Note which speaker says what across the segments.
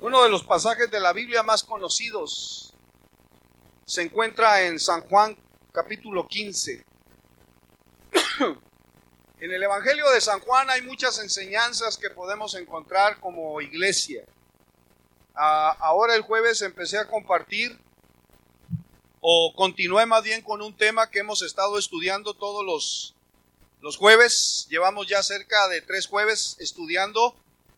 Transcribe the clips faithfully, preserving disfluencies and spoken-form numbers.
Speaker 1: Uno de los pasajes de la Biblia más conocidos se encuentra en San Juan capítulo quince. En el Evangelio de San Juan hay muchas enseñanzas que podemos encontrar como iglesia. Ah, ahora el jueves empecé a compartir, o continué más bien con un tema que hemos estado estudiando todos los, los jueves. Llevamos ya cerca de tres jueves estudiando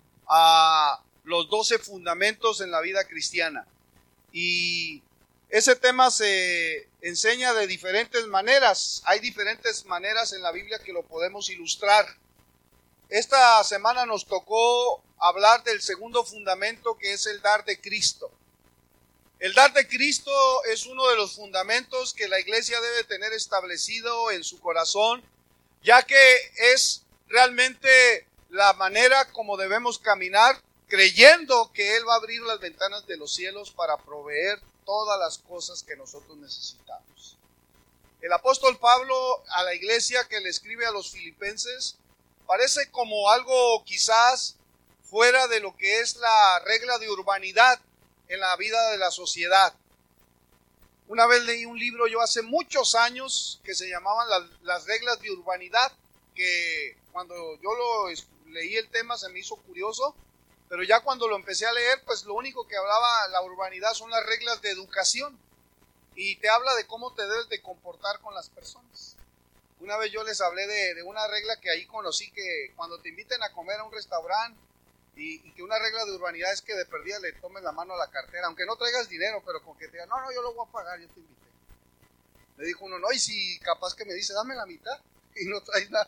Speaker 1: a los doce fundamentos en la vida cristiana. Y ese tema se enseña de diferentes maneras. Hay diferentes maneras en la Biblia que lo podemos ilustrar. Esta semana nos tocó hablar del segundo fundamento, que es el dar de Cristo. El dar de Cristo es uno de los fundamentos que la iglesia debe tener establecido en su corazón, ya que es realmente la manera como debemos caminar, creyendo que Él va a abrir las ventanas de los cielos para proveer todas las cosas que nosotros necesitamos. El apóstol Pablo a la iglesia que le escribe a los filipenses parece como algo quizás fuera de lo que es la regla de urbanidad en la vida de la sociedad. Una vez leí un libro yo hace muchos años que se llamaban las, las reglas de urbanidad, que cuando yo lo leí el tema se me hizo curioso, pero ya cuando lo empecé a leer, pues lo único que hablaba la urbanidad son las reglas de educación, y te habla de cómo te debes de comportar con las personas. Una vez yo les hablé de, de una regla que ahí conocí, que cuando te inviten a comer a un restaurante, y, y que una regla de urbanidad es que de perdida le tomes la mano a la cartera, aunque no traigas dinero, pero con que te digan, no, no, yo lo voy a pagar, yo te invité. Me dijo uno, no, y si capaz que me dice, dame la mitad, y no traes nada.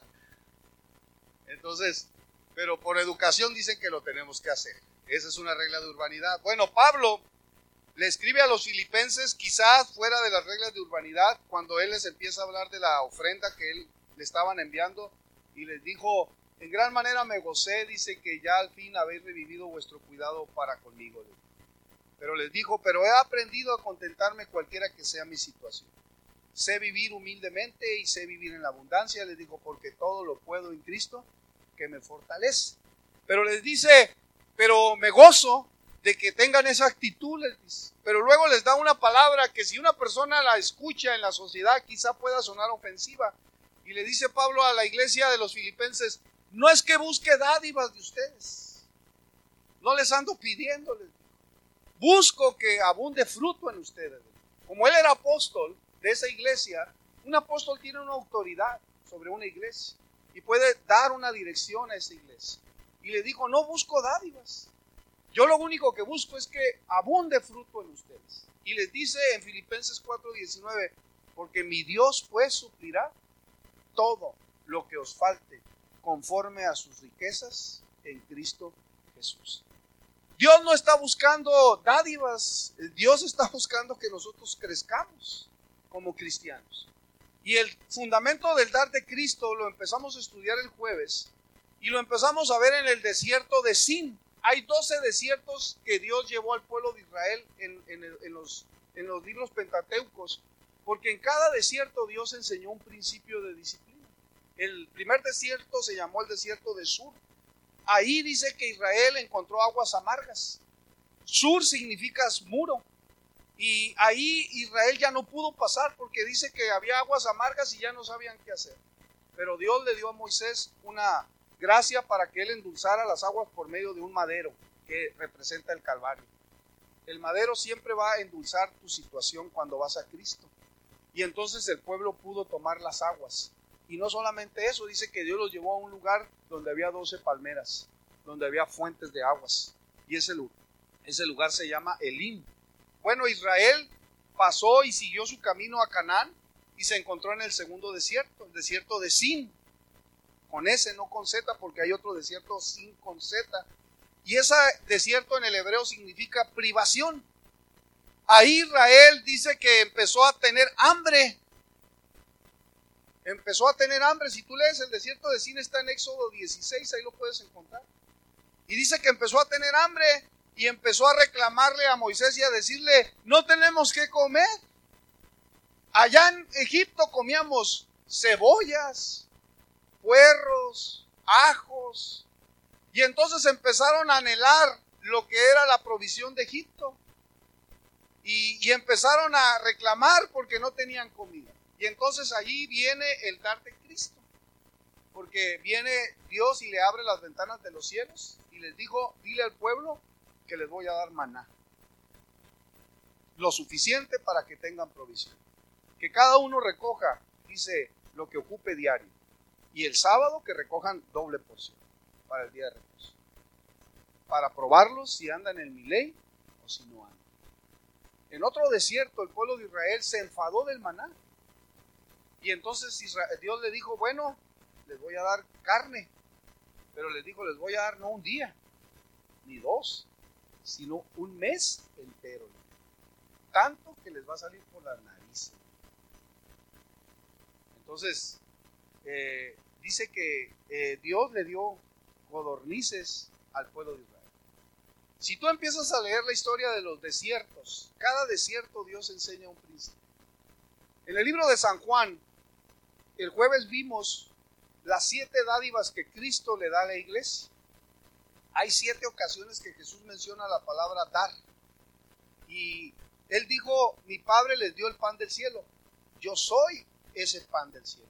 Speaker 1: Entonces, pero por educación dicen que lo tenemos que hacer. Esa es una regla de urbanidad. Bueno, Pablo le escribe a los filipenses, quizás fuera de las reglas de urbanidad, cuando él les empieza a hablar de la ofrenda que él le estaban enviando, y les dijo, en gran manera me gocé, dice que ya al fin habéis revivido vuestro cuidado para conmigo. Pero les dijo, pero he aprendido a contentarme cualquiera que sea mi situación. Sé vivir humildemente y sé vivir en la abundancia, les dijo, porque todo lo puedo en Cristo que me fortalece. Pero les dice, pero me gozo de que tengan esa actitud, les dice. Pero luego les da una palabra que si una persona la escucha en la sociedad quizá pueda sonar ofensiva. Y le dice Pablo a la iglesia de los filipenses, no es que busque dádivas de ustedes, no les ando pidiendo, les digo. Busco que abunde fruto en ustedes. Como él era apóstol de esa iglesia, un apóstol tiene una autoridad sobre una iglesia y puede dar una dirección a esa iglesia. Y le dijo, no busco dádivas, yo lo único que busco es que abunde fruto en ustedes. Y les dice en Filipenses cuatro diecinueve, porque mi Dios pues suplirá todo lo que os falte conforme a sus riquezas en Cristo Jesús. Dios no está buscando dádivas, Dios está buscando que nosotros crezcamos como cristianos. Y el fundamento del dar de Cristo lo empezamos a estudiar el jueves y lo empezamos a ver en el desierto de Sin. Hay doce desiertos que Dios llevó al pueblo de Israel en, en, en, los, en los libros pentateucos, porque en cada desierto Dios enseñó un principio de disciplina. El primer desierto se llamó el desierto de Sur. Ahí dice que Israel encontró aguas amargas. Sur significa muro. Y ahí Israel ya no pudo pasar porque dice que había aguas amargas y ya no sabían qué hacer. Pero Dios le dio a Moisés una gracia para que él endulzara las aguas por medio de un madero que representa el Calvario. El madero siempre va a endulzar tu situación cuando vas a Cristo. Y entonces el pueblo pudo tomar las aguas. Y no solamente eso, dice que Dios los llevó a un lugar donde había doce palmeras, donde había fuentes de aguas. Y ese lugar, ese lugar se llama Elim. Bueno, Israel pasó y siguió su camino a Canaán y se encontró en el segundo desierto, el desierto de Sin. Con S, no con Z, porque hay otro desierto Sin con Z. Y ese desierto en el hebreo significa privación. Ahí Israel dice que empezó a tener hambre. Empezó a tener hambre. Si tú lees el desierto de Sin, está en Éxodo dieciséis, ahí lo puedes encontrar. Y dice que empezó a tener hambre y empezó a reclamarle a Moisés y a decirle, no tenemos que comer. Allá en Egipto comíamos cebollas, puerros, ajos. Y entonces empezaron a anhelar lo que era la provisión de Egipto. Y, y empezaron a reclamar porque no tenían comida. Y entonces allí viene el dar de Cristo. Porque viene Dios y le abre las ventanas de los cielos y les dijo, dile al pueblo que les voy a dar maná. Lo suficiente para que tengan provisión. Que cada uno recoja, dice, lo que ocupe diario. Y el sábado que recojan doble porción para el día de reposo. Para probarlos si andan en mi ley o si no andan. En otro desierto el pueblo de Israel se enfadó del maná. Y entonces Israel, Dios le dijo, bueno, les voy a dar carne. Pero les dijo, les voy a dar no un día, ni dos, sino un mes entero. Tanto que les va a salir por las narices. Entonces, eh, dice que eh, Dios le dio codornices al pueblo de Israel. Si tú empiezas a leer la historia de los desiertos, cada desierto Dios enseña un principio. En el libro de San Juan, el jueves vimos las siete dádivas que Cristo le da a la iglesia. Hay siete ocasiones que Jesús menciona la palabra dar. Y Él dijo, mi Padre les dio el pan del cielo. Yo soy ese pan del cielo.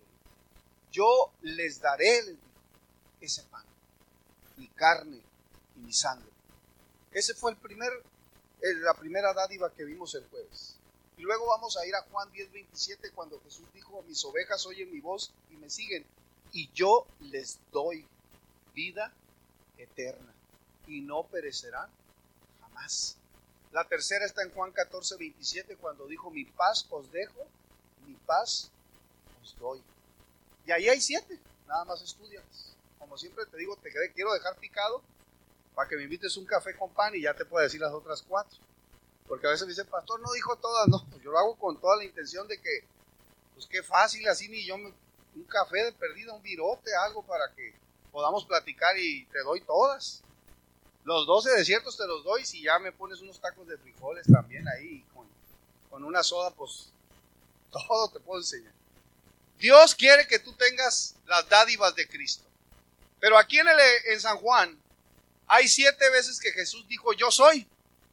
Speaker 1: Yo les daré, les dijo, ese pan. Mi carne y mi sangre. Ese fue el primer, la primera dádiva que vimos el jueves. Y luego vamos a ir a Juan diez veintisiete cuando Jesús dijo, mis ovejas oyen mi voz y me siguen. Y yo les doy vida eterna y no perecerán jamás. La tercera está en Juan catorce veintisiete cuando dijo, mi paz os dejo, mi paz os doy. Y ahí hay siete, nada más estudias. Como siempre te digo, te quiero dejar picado para que me invites un café con pan y ya te puedo decir las otras cuatro. Porque a veces me dice, pastor, no dijo todas. No, pues yo lo hago con toda la intención de que, pues qué fácil, así ni yo, me, un café de perdida, un virote, algo para que podamos platicar y te doy todas. Los doce desiertos te los doy, si ya me pones unos tacos de frijoles también ahí, con, con una soda, pues todo te puedo enseñar. Dios quiere que tú tengas las dádivas de Cristo. Pero aquí en, el, en San Juan, hay siete veces que Jesús dijo, yo soy.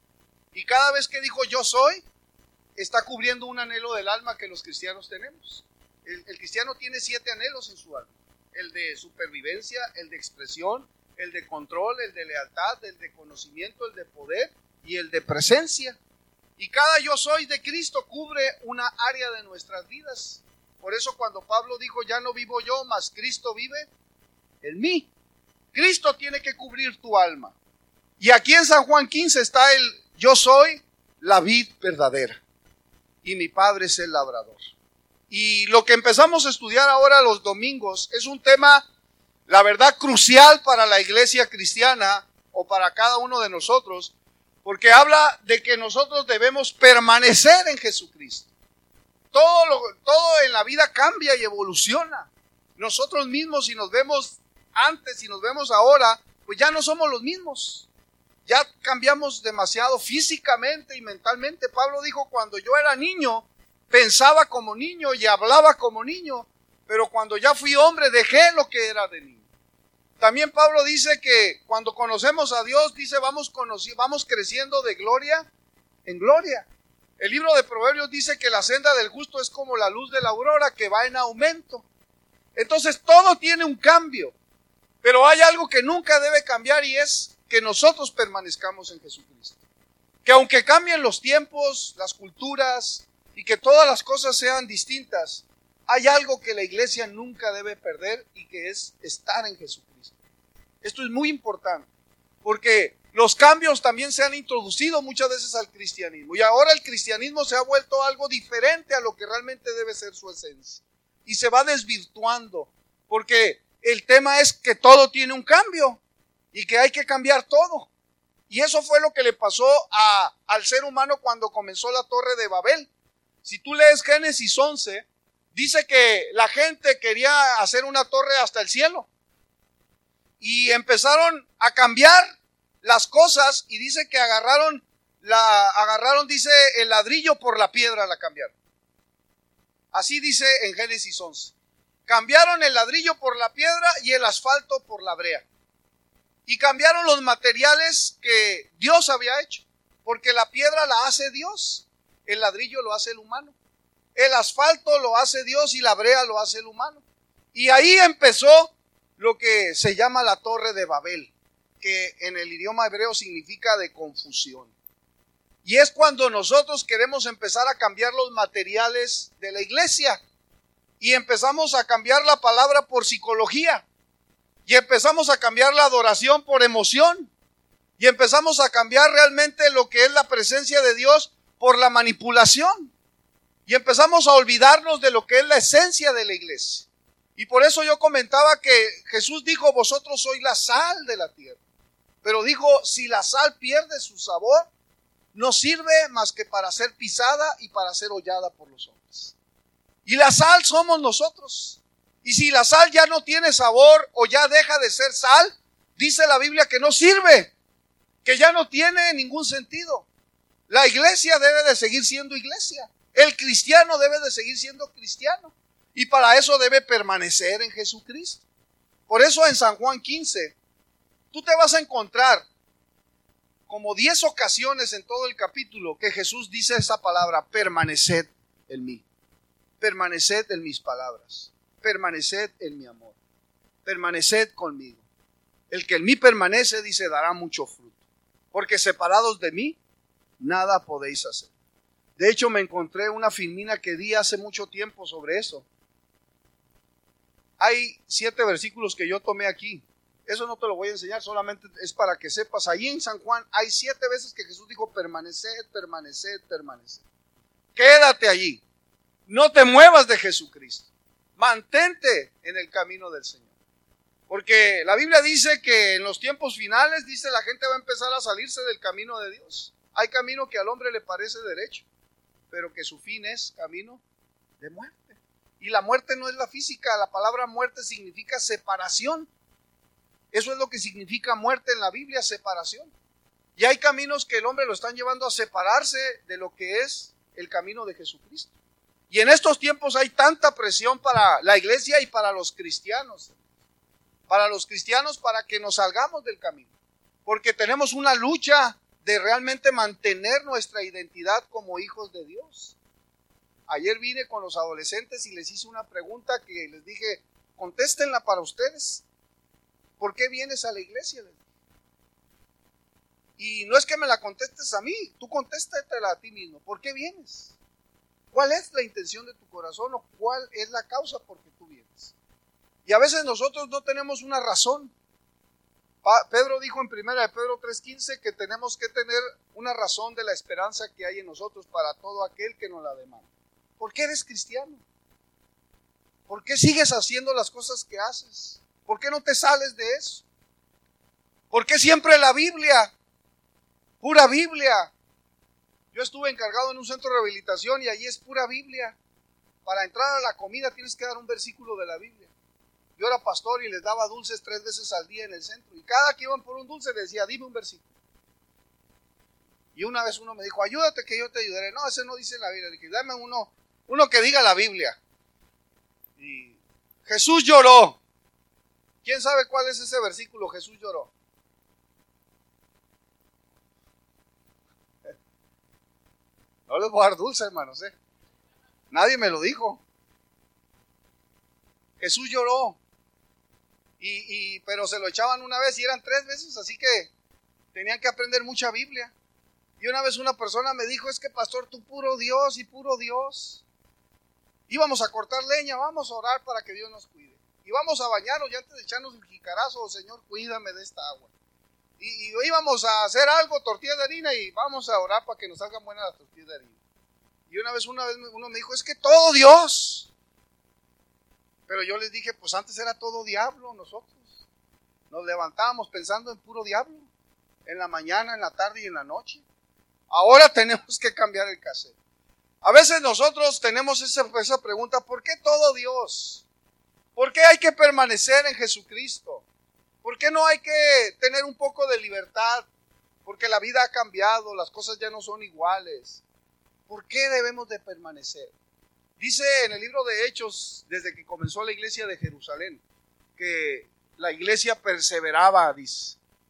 Speaker 1: Y cada vez que dijo, yo soy, está cubriendo un anhelo del alma que los cristianos tenemos. El, el cristiano tiene siete anhelos en su alma. El de supervivencia, el de expresión, el de control, el de lealtad, el de conocimiento, el de poder y el de presencia. Y cada yo soy de Cristo cubre una área de nuestras vidas. Por eso cuando Pablo dijo, ya no vivo yo, mas Cristo vive en mí. Cristo tiene que cubrir tu alma. Y aquí en San Juan quince está el yo soy la vid verdadera y mi Padre es el labrador. Y lo que empezamos a estudiar ahora los domingos es un tema, la verdad, crucial para la iglesia cristiana o para cada uno de nosotros, porque habla de que nosotros debemos permanecer en Jesucristo. Todo, lo, todo en la vida cambia y evoluciona. Nosotros mismos, si nos vemos antes y nos vemos ahora, pues ya no somos los mismos. Ya cambiamos demasiado físicamente y mentalmente. Pablo dijo, cuando yo era niño, pensaba como niño y hablaba como niño, pero cuando ya fui hombre, dejé lo que era de niño. También Pablo dice que cuando conocemos a Dios, dice, vamos, conoci- vamos creciendo de gloria en gloria. El libro de Proverbios dice que la senda del justo es como la luz de la aurora que va en aumento. Entonces todo tiene un cambio, pero hay algo que nunca debe cambiar y es que nosotros permanezcamos en Jesucristo. Que aunque cambien los tiempos, las culturas y que todas las cosas sean distintas, hay algo que la iglesia nunca debe perder y que es estar en Jesucristo. Esto es muy importante porque los cambios también se han introducido muchas veces al cristianismo y ahora el cristianismo se ha vuelto algo diferente a lo que realmente debe ser su esencia y se va desvirtuando porque el tema es que todo tiene un cambio y que hay que cambiar todo. Y eso fue lo que le pasó a, al ser humano cuando comenzó la Torre de Babel. Si tú lees Génesis once, dice que la gente quería hacer una torre hasta el cielo. Y empezaron a cambiar las cosas y dice que agarraron, la, agarraron, dice, el ladrillo por la piedra, la cambiaron. Así dice en Génesis once. Cambiaron el ladrillo por la piedra y el asfalto por la brea. y cambiaron los materiales que Dios había hecho, porque la piedra la hace Dios, el ladrillo lo hace el humano, el asfalto lo hace Dios y la brea lo hace el humano. Y ahí empezó lo que se llama la Torre de Babel, que en el idioma hebreo significa de confusión. Y es cuando nosotros queremos empezar a cambiar los materiales de la iglesia y empezamos a cambiar la palabra por psicología y empezamos a cambiar la adoración por emoción y empezamos a cambiar realmente lo que es la presencia de Dios por la manipulación y empezamos a olvidarnos de lo que es la esencia de la iglesia. Y por eso yo comentaba que Jesús dijo, vosotros sois la sal de la tierra, pero dijo, si la sal pierde su sabor, no sirve más que para ser pisada y para ser hollada por los hombres. Y la sal somos nosotros. Y si la sal ya no tiene sabor o ya deja de ser sal, dice la Biblia que no sirve, que ya no tiene ningún sentido. La iglesia debe de seguir siendo iglesia. El cristiano debe de seguir siendo cristiano. Y para eso debe permanecer en Jesucristo. Por eso en San Juan quince, tú te vas a encontrar como diez ocasiones en todo el capítulo que Jesús dice esa palabra, permaneced en mí, permaneced en mis palabras, permaneced en mi amor, permaneced conmigo. El que en mí permanece, dice, dará mucho fruto, porque separados de mí, nada podéis hacer. De hecho, me encontré una filmina que di hace mucho tiempo sobre eso. Hay siete versículos que yo tomé aquí. Eso no te lo voy a enseñar, solamente es para que sepas. Allí en San Juan hay siete veces que Jesús dijo permaneced, permaneced, permaneced. Quédate allí. No te muevas de Jesucristo. Mantente en el camino del Señor. Porque la Biblia dice que en los tiempos finales, dice, la gente va a empezar a salirse del camino de Dios. Hay camino que al hombre le parece derecho, pero que su fin es camino de muerte. Y la muerte no es la física, la palabra muerte significa separación. Eso es lo que significa muerte en la Biblia, separación. Y hay caminos que el hombre lo están llevando a separarse de lo que es el camino de Jesucristo. Y en estos tiempos hay tanta presión para la iglesia y para los cristianos. Para los cristianos, para que nos salgamos del camino. Porque tenemos una lucha de realmente mantener nuestra identidad como hijos de Dios. Ayer vine con los adolescentes y les hice una pregunta que les dije, contéstenla para ustedes. ¿Por qué vienes a la iglesia? Y no es que me la contestes a mí, tú contéstatela a ti mismo. ¿Por qué vienes? ¿Cuál es la intención de tu corazón o cuál es la causa por que tú vienes? Y a veces nosotros no tenemos una razón. Pedro dijo en primera de Pedro tres quince que tenemos que tener una razón de la esperanza que hay en nosotros para todo aquel que nos la demanda. ¿Por qué eres cristiano? ¿Por qué sigues haciendo las cosas que haces? ¿Por qué no te sales de eso? ¿Por qué siempre la Biblia? Pura Biblia. Yo estuve encargado en un centro de rehabilitación y allí es pura Biblia. Para entrar a la comida tienes que dar un versículo de la Biblia. Yo era pastor y les daba dulces tres veces al día en el centro. Y cada que iban por un dulce decía, dime un versículo. Y una vez uno me dijo, ayúdate que yo te ayudaré. No, ese no dice la Biblia. Dije, dame uno, uno que diga la Biblia. Y Jesús lloró. ¿Quién sabe cuál es ese versículo? Jesús lloró. No les voy a dar dulce, hermanos, ¿eh? Nadie me lo dijo. Jesús lloró. Y, y, pero se lo echaban una vez y eran tres veces, así que tenían que aprender mucha Biblia. Y una vez una persona me dijo, es que pastor, tú puro Dios y puro Dios. Íbamos a cortar leña, vamos a orar para que Dios nos cuide. Y vamos a bañarnos y antes de echarnos un jicarazo, Señor, cuídame de esta agua. Y, y íbamos a hacer algo, tortillas de harina, y vamos a orar para que nos salgan buenas las tortillas de harina. Y una vez, una vez uno me dijo, es que todo Dios. Pero yo les dije, pues antes era todo diablo nosotros. Nos levantábamos pensando en puro diablo. En la mañana, en la tarde y en la noche. Ahora tenemos que cambiar el cassette. A veces nosotros tenemos esa, esa pregunta, ¿por qué todo Dios? ¿Por qué hay que permanecer en Jesucristo? ¿Por qué no hay que tener un poco de libertad? Porque la vida ha cambiado, las cosas ya no son iguales. ¿Por qué debemos de permanecer? Dice en el libro de Hechos, desde que comenzó la iglesia de Jerusalén, que la iglesia perseveraba, dice.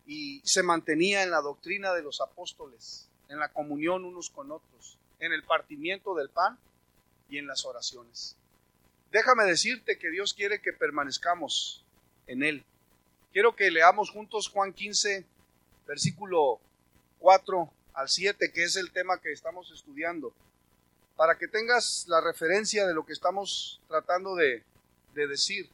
Speaker 1: y se mantenía en la doctrina de los apóstoles, en la comunión unos con otros, en el partimiento del pan y en las oraciones. Déjame decirte que Dios quiere que permanezcamos en Él. Quiero que leamos juntos Juan quince, versículo cuatro al siete, que es el tema que estamos estudiando, para que tengas la referencia de lo que estamos tratando de, de decir.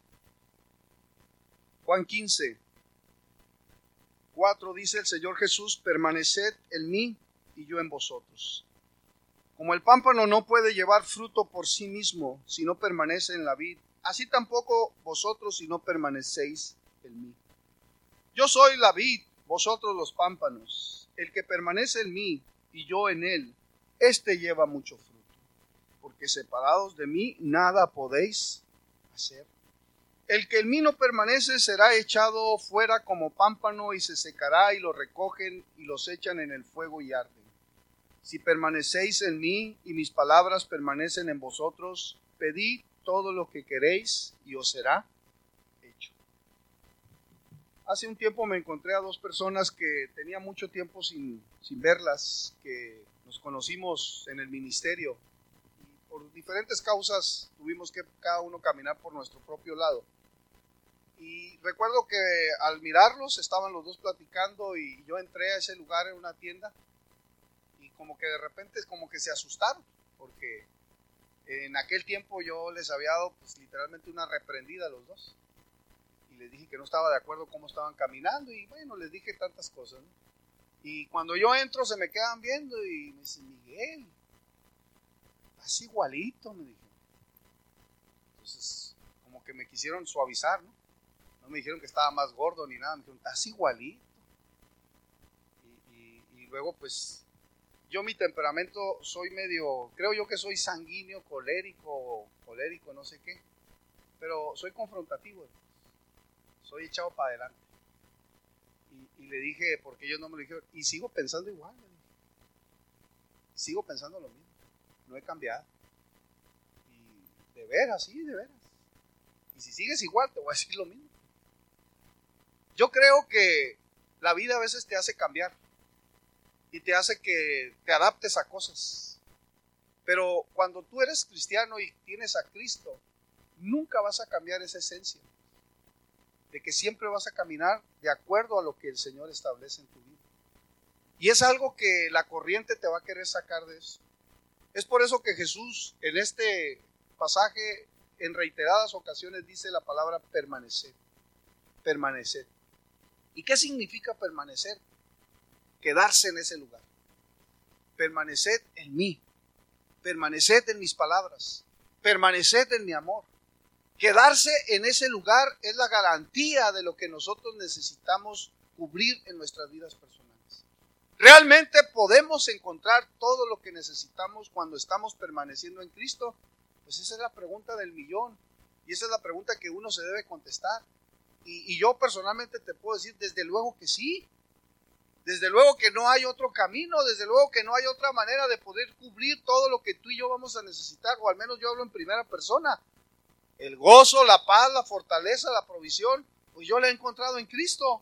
Speaker 1: Juan quince, cuatro dice el Señor Jesús: permaneced en mí y yo en vosotros. Como el pámpano no puede llevar fruto por sí mismo si no permanece en la vid, así tampoco vosotros si no permanecéis en mí. Yo soy la vid, vosotros los pámpanos. El que permanece en mí y yo en él, éste lleva mucho fruto, porque separados de mí nada podéis hacer. El que en mí no permanece será echado fuera como pámpano y se secará, y lo recogen y los echan en el fuego y arden. Si permanecéis en mí y mis palabras permanecen en vosotros, pedid todo lo que queréis y os será hecho. Hace un tiempo me encontré a dos personas que tenía mucho tiempo sin, sin verlas, que nos conocimos en el ministerio. Y por diferentes causas tuvimos que cada uno caminar por nuestro propio lado. Y recuerdo que al mirarlos estaban los dos platicando y yo entré a ese lugar en una tienda y como que de repente como que se asustaron, porque en aquel tiempo yo les había dado pues literalmente una reprendida a los dos. Y les dije que no estaba de acuerdo cómo estaban caminando y bueno, les dije tantas cosas, ¿no? Y cuando yo entro se me quedan viendo y me dicen: Miguel, estás igualito, me dijeron. Entonces como que me quisieron suavizar, ¿no? No me dijeron que estaba más gordo ni nada, me dijeron: estás igualito. Y, y, y luego pues yo mi temperamento soy medio, creo yo que soy sanguíneo, colérico, colérico, no sé qué, pero soy confrontativo. Soy echado para adelante. Y, y le dije, porque ellos no me lo dijeron, y sigo pensando igual. Sigo pensando lo mismo. No he cambiado. Y de veras, sí, de veras. Y si sigues igual, te voy a decir lo mismo. Yo creo que la vida a veces te hace cambiar. Y te hace que te adaptes a cosas. Pero cuando tú eres cristiano y tienes a Cristo, nunca vas a cambiar esa esencia. De que siempre vas a caminar de acuerdo a lo que el Señor establece en tu vida. Y es algo que la corriente te va a querer sacar de eso. Es por eso que Jesús en este pasaje en reiteradas ocasiones dice la palabra permanecer. Permanecer. ¿Y qué significa permanecer? Quedarse en ese lugar. Permaneced en mí. Permaneced en mis palabras. Permaneced en mi amor. Quedarse en ese lugar es la garantía de lo que nosotros necesitamos cubrir en nuestras vidas personales. ¿Realmente podemos encontrar todo lo que necesitamos cuando estamos permaneciendo en Cristo? Pues esa es la pregunta del millón. Y esa es la pregunta que uno se debe contestar. Y, y yo personalmente te puedo decir, desde luego que sí. Desde luego que no hay otro camino, desde luego que no hay otra manera de poder cubrir todo lo que tú y yo vamos a necesitar, o al menos yo hablo en primera persona. El gozo, la paz, la fortaleza, la provisión, pues yo la he encontrado en Cristo.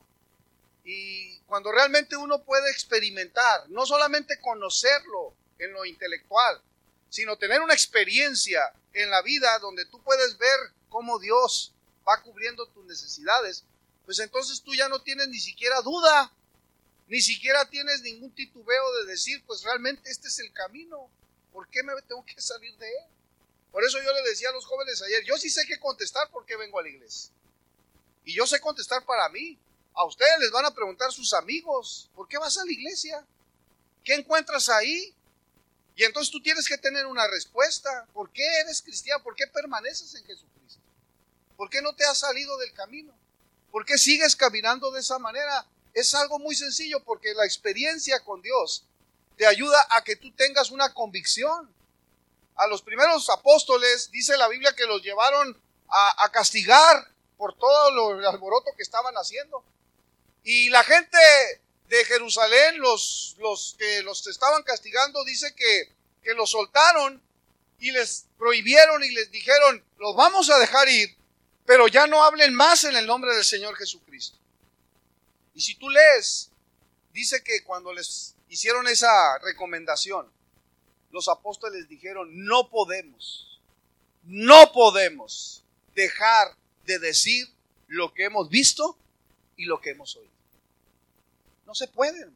Speaker 1: Y cuando realmente uno puede experimentar, no solamente conocerlo en lo intelectual, sino tener una experiencia en la vida donde tú puedes ver cómo Dios va cubriendo tus necesidades, pues entonces tú ya no tienes ni siquiera duda, ni siquiera tienes ningún titubeo de decir, pues realmente este es el camino, ¿por qué me tengo que salir de él? Por eso yo le decía a los jóvenes ayer, yo sí sé qué contestar por qué vengo a la iglesia. Y yo sé contestar para mí. A ustedes les van a preguntar sus amigos, ¿por qué vas a la iglesia? ¿Qué encuentras ahí? Y entonces tú tienes que tener una respuesta. ¿Por qué eres cristiano? ¿Por qué permaneces en Jesucristo? ¿Por qué no te has salido del camino? ¿Por qué sigues caminando de esa manera? Es algo muy sencillo, porque la experiencia con Dios te ayuda a que tú tengas una convicción. A los primeros apóstoles, dice la Biblia, que los llevaron a, a castigar por todo lo, el alboroto que estaban haciendo. Y la gente de Jerusalén, los, los que los estaban castigando, dice que, que los soltaron y les prohibieron y les dijeron, los vamos a dejar ir, pero ya no hablen más en el nombre del Señor Jesucristo. Y si tú lees, dice que cuando les hicieron esa recomendación, los apóstoles dijeron, no podemos, no podemos dejar de decir lo que hemos visto y lo que hemos oído. No se puede, hermanos.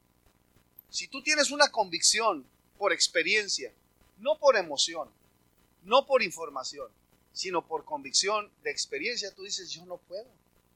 Speaker 1: Si tú tienes una convicción por experiencia, no por emoción, no por información, sino por convicción de experiencia, tú dices, yo no puedo.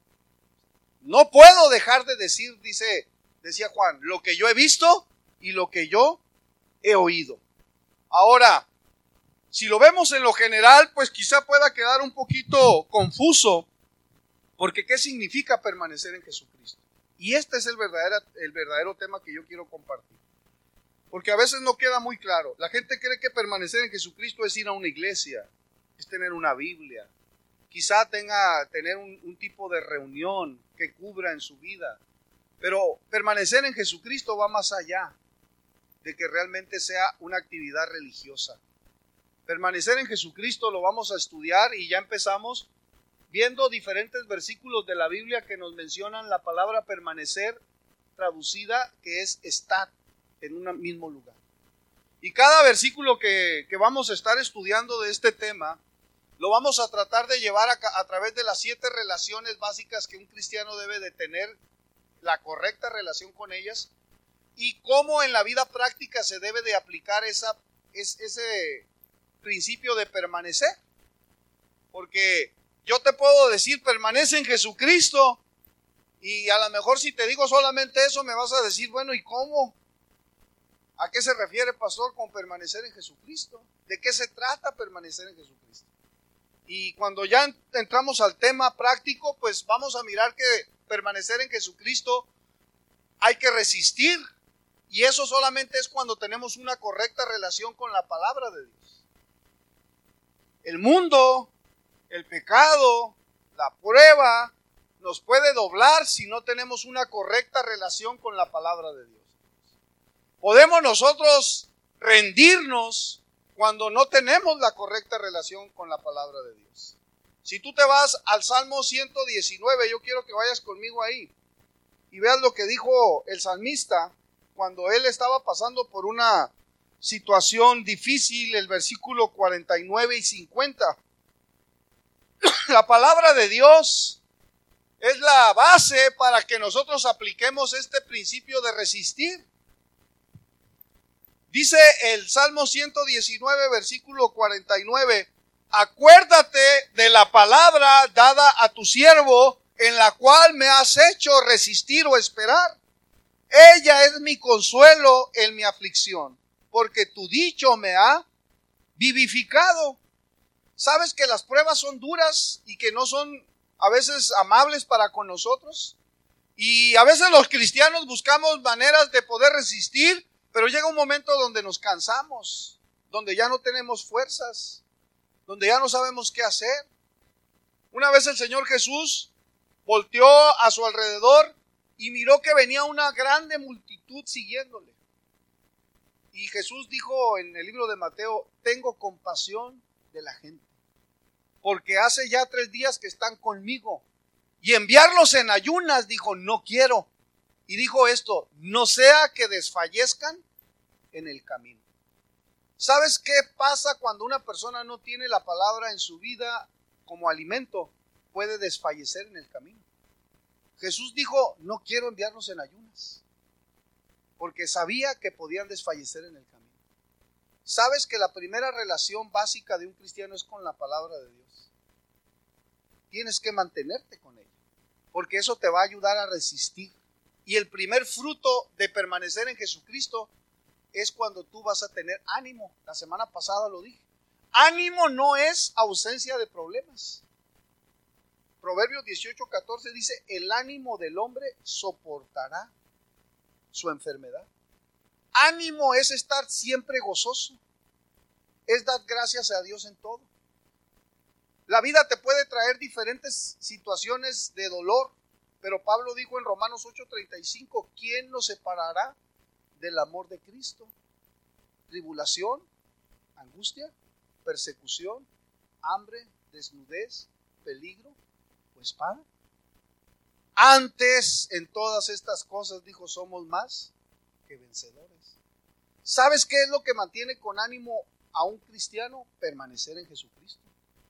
Speaker 1: No puedo dejar de decir, dice, decía Juan, lo que yo he visto y lo que yo he oído. Ahora, si lo vemos en lo general, pues quizá pueda quedar un poquito confuso, porque ¿qué significa permanecer en Jesucristo? Y este es el verdadero, el verdadero tema que yo quiero compartir. Porque a veces no queda muy claro. La gente cree que permanecer en Jesucristo es ir a una iglesia, es tener una Biblia, quizá tenga tener un, un tipo de reunión que cubra en su vida. Pero permanecer en Jesucristo va más allá de que realmente sea una actividad religiosa. Permanecer en Jesucristo lo vamos a estudiar y ya empezamos viendo diferentes versículos de la Biblia que nos mencionan la palabra permanecer, traducida que es estar en un mismo lugar. Y cada versículo que, que vamos a estar estudiando de este tema, lo vamos a tratar de llevar a, a través de las siete relaciones básicas que un cristiano debe de tener, la correcta relación con ellas, y cómo en la vida práctica se debe de aplicar esa, es, ese principio de permanecer. Porque yo te puedo decir, permanece en Jesucristo, y a lo mejor si te digo solamente eso, me vas a decir, bueno, ¿y cómo? ¿A qué se refiere, pastor, con permanecer en Jesucristo? ¿De qué se trata permanecer en Jesucristo? Y cuando ya entramos al tema práctico, pues vamos a mirar que permanecer en Jesucristo hay que resistir. Y eso solamente es cuando tenemos una correcta relación con la palabra de Dios. El mundo, el pecado, la prueba, nos puede doblar si no tenemos una correcta relación con la palabra de Dios. Podemos nosotros rendirnos cuando no tenemos la correcta relación con la palabra de Dios. Si tú te vas al Salmo ciento diecinueve, yo quiero que vayas conmigo ahí y veas lo que dijo el salmista cuando él estaba pasando por una situación difícil, el versículo cuarenta y nueve y cincuenta. La palabra de Dios es la base para que nosotros apliquemos este principio de resistir. Dice el Salmo ciento diecinueve, versículo cuarenta y nueve, acuérdate de la palabra dada a tu siervo, en la cual me has hecho resistir o esperar. Ella es mi consuelo en mi aflicción, porque tu dicho me ha vivificado. ¿Sabes que las pruebas son duras y que no son a veces amables para con nosotros? Y a veces los cristianos buscamos maneras de poder resistir, pero llega un momento donde nos cansamos, donde ya no tenemos fuerzas, donde ya no sabemos qué hacer. Una vez el Señor Jesús volteó a su alrededor y miró que venía una grande multitud siguiéndole. Y Jesús dijo en el libro de Mateo, tengo compasión de la gente, porque hace ya tres días que están conmigo. Y enviarlos en ayunas, dijo, no quiero. Y dijo esto, no sea que desfallezcan en el camino. ¿Sabes qué pasa cuando una persona no tiene la palabra en su vida como alimento? Puede desfallecer en el camino. Jesús dijo, no quiero enviarlos en ayunas, porque sabía que podían desfallecer en el camino. ¿Sabes que la primera relación básica de un cristiano es con la palabra de Dios? Tienes que mantenerte con ella, porque eso te va a ayudar a resistir. Y el primer fruto de permanecer en Jesucristo es cuando tú vas a tener ánimo. La semana pasada lo dije. Ánimo no es ausencia de problemas. Proverbios dieciocho catorce dice, el ánimo del hombre soportará su enfermedad. Ánimo es estar siempre gozoso. Es dar gracias a Dios en todo. La vida te puede traer diferentes situaciones de dolor, pero Pablo dijo en Romanos ocho treinta y cinco, ¿quién nos separará del amor de Cristo? Tribulación, angustia, persecución, hambre, desnudez, peligro o espada. Antes, en todas estas cosas, dijo, somos más que vencedores. ¿Sabes qué es lo que mantiene con ánimo a un cristiano? Permanecer en Jesucristo.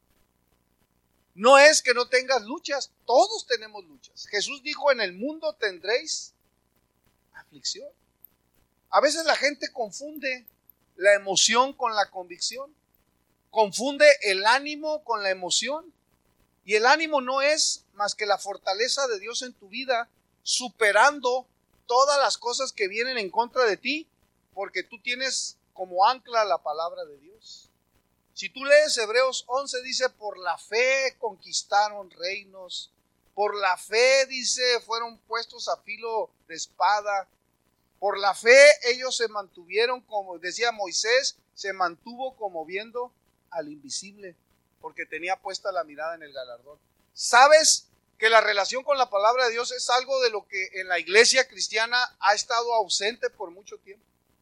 Speaker 1: No es que no tengas luchas, todos tenemos luchas. Jesús dijo, en el mundo tendréis aflicción. A veces la gente confunde la emoción con la convicción. Confunde el ánimo con la emoción. Y el ánimo no es más que la fortaleza de Dios en tu vida, superando todas las cosas que vienen en contra de ti, porque tú tienes como ancla la palabra de Dios. Si tú lees Hebreos once, dice, por la fe conquistaron reinos, por la fe, dice, fueron puestos a filo de espada, por la fe ellos se mantuvieron, como decía Moisés, se mantuvo como viendo al invisible, porque tenía puesta la mirada en el galardón. ¿Sabes que la relación con la palabra de Dios es algo de lo que en la iglesia cristiana ha estado ausente por mucho tiempo?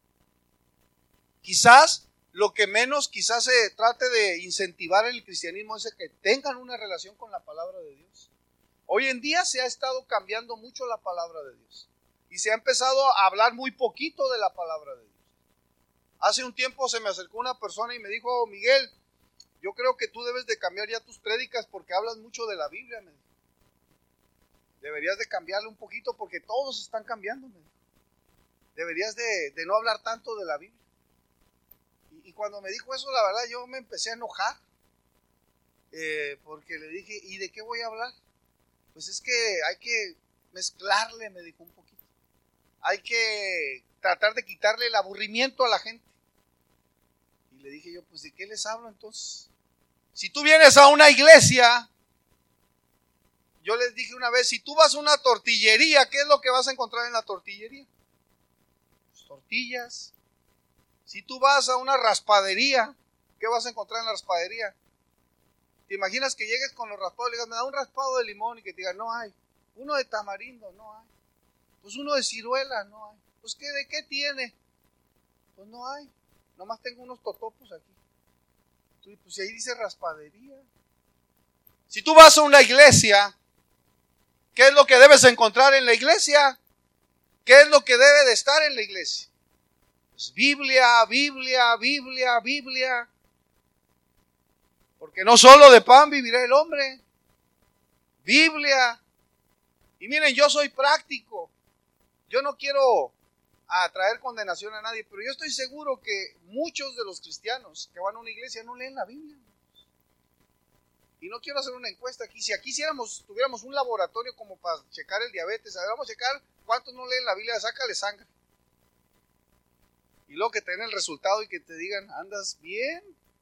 Speaker 1: Quizás lo que menos quizás se trate de incentivar en el cristianismo es que tengan una relación con la palabra de Dios. Hoy en día se ha estado cambiando mucho la palabra de Dios y se ha empezado a hablar muy poquito de la palabra de Dios. Hace un tiempo se me acercó una persona y me dijo, Miguel, yo creo que tú debes de cambiar ya tus prédicas porque hablas mucho de la Biblia. Me dijo. Deberías de cambiarle un poquito porque todos están cambiando. Me dijo. Deberías de, de no hablar tanto de la Biblia. Y, y cuando me dijo eso, la verdad, yo me empecé a enojar. Eh, porque le dije, ¿y de qué voy a hablar? Pues es que hay que mezclarle, me dijo un poquito. Hay que tratar de quitarle el aburrimiento a la gente. Y le dije yo, pues ¿de qué les hablo entonces? Si tú vienes a una iglesia, yo les dije una vez, si tú vas a una tortillería, ¿qué es lo que vas a encontrar en la tortillería? Pues tortillas. Si tú vas a una raspadería, ¿qué vas a encontrar en la raspadería? ¿Te imaginas que llegues con los raspados y le digas, me da un raspado de limón y que te digan, no hay? Uno de tamarindo, no hay. Pues uno de ciruela, no hay. Pues ¿qué, de qué tiene? Pues no hay. Nomás tengo unos totopos aquí. Entonces, pues ahí dice raspadería. Si tú vas a una iglesia, ¿qué es lo que debes encontrar en la iglesia? ¿Qué es lo que debe de estar en la iglesia? Pues Biblia, Biblia, Biblia, Biblia. Porque no solo de pan vivirá el hombre. Biblia. Y miren, yo soy práctico. Yo no quiero atraer condenación a nadie, pero yo estoy seguro que muchos de los cristianos que van a una iglesia no leen la Biblia. Y no quiero hacer una encuesta aquí. Si aquí hiciéramos, tuviéramos un laboratorio como para checar el diabetes, a ver, vamos a checar cuántos no leen la Biblia, sácale sangre. Y luego que te den el resultado y que te digan, ¿andas bien?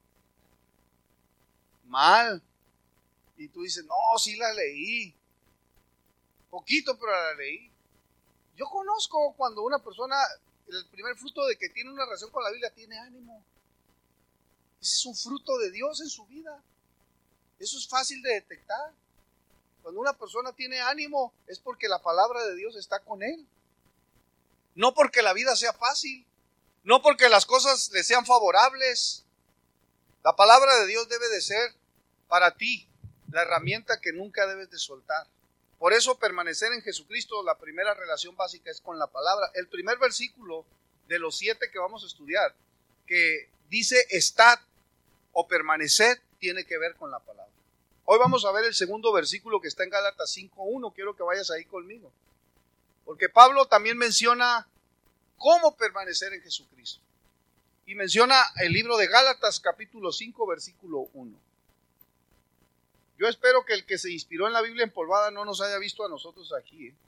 Speaker 1: Mal. Y tú dices, no, sí la leí. Poquito, pero la leí. Yo conozco cuando una persona, el primer fruto de que tiene una relación con la Biblia, tiene ánimo. Ese es un fruto de Dios en su vida. Eso es fácil de detectar. Cuando una persona tiene ánimo, es porque la palabra de Dios está con él. No porque la vida sea fácil. No porque las cosas le sean favorables. La palabra de Dios debe de ser para ti la herramienta que nunca debes de soltar. Por eso permanecer en Jesucristo, la primera relación básica es con la palabra. El primer versículo de los siete que vamos a estudiar, que dice estad o permanecer, tiene que ver con la palabra. Hoy vamos a ver el segundo versículo que está en Gálatas cinco uno. Quiero que vayas ahí conmigo. Porque Pablo también menciona cómo permanecer en Jesucristo. Y menciona el libro de Gálatas capítulo cinco versículo uno. Yo espero que el que se inspiró en la Biblia empolvada no nos haya visto a nosotros aquí. ¿eh?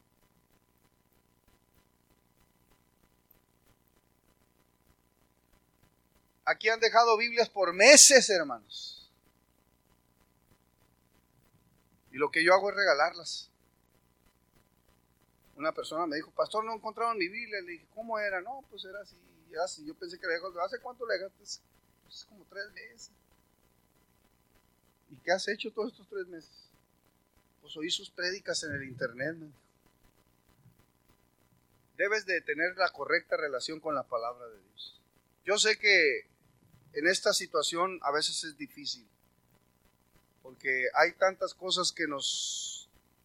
Speaker 1: Aquí han dejado Biblias por meses, hermanos. Y lo que yo hago es regalarlas. Una persona me dijo, pastor, no encontraron mi Biblia. Le dije, ¿cómo era? No, pues era así. así. Yo pensé que le dejó. ¿Hace cuánto le dejaste? Pues como tres meses. ¿Y qué has hecho todos estos tres meses? Pues oí sus prédicas en el internet. ¿no? Debes de tener la correcta relación con la palabra de Dios. Yo sé que en esta situación a veces es difícil, porque hay tantas cosas que nos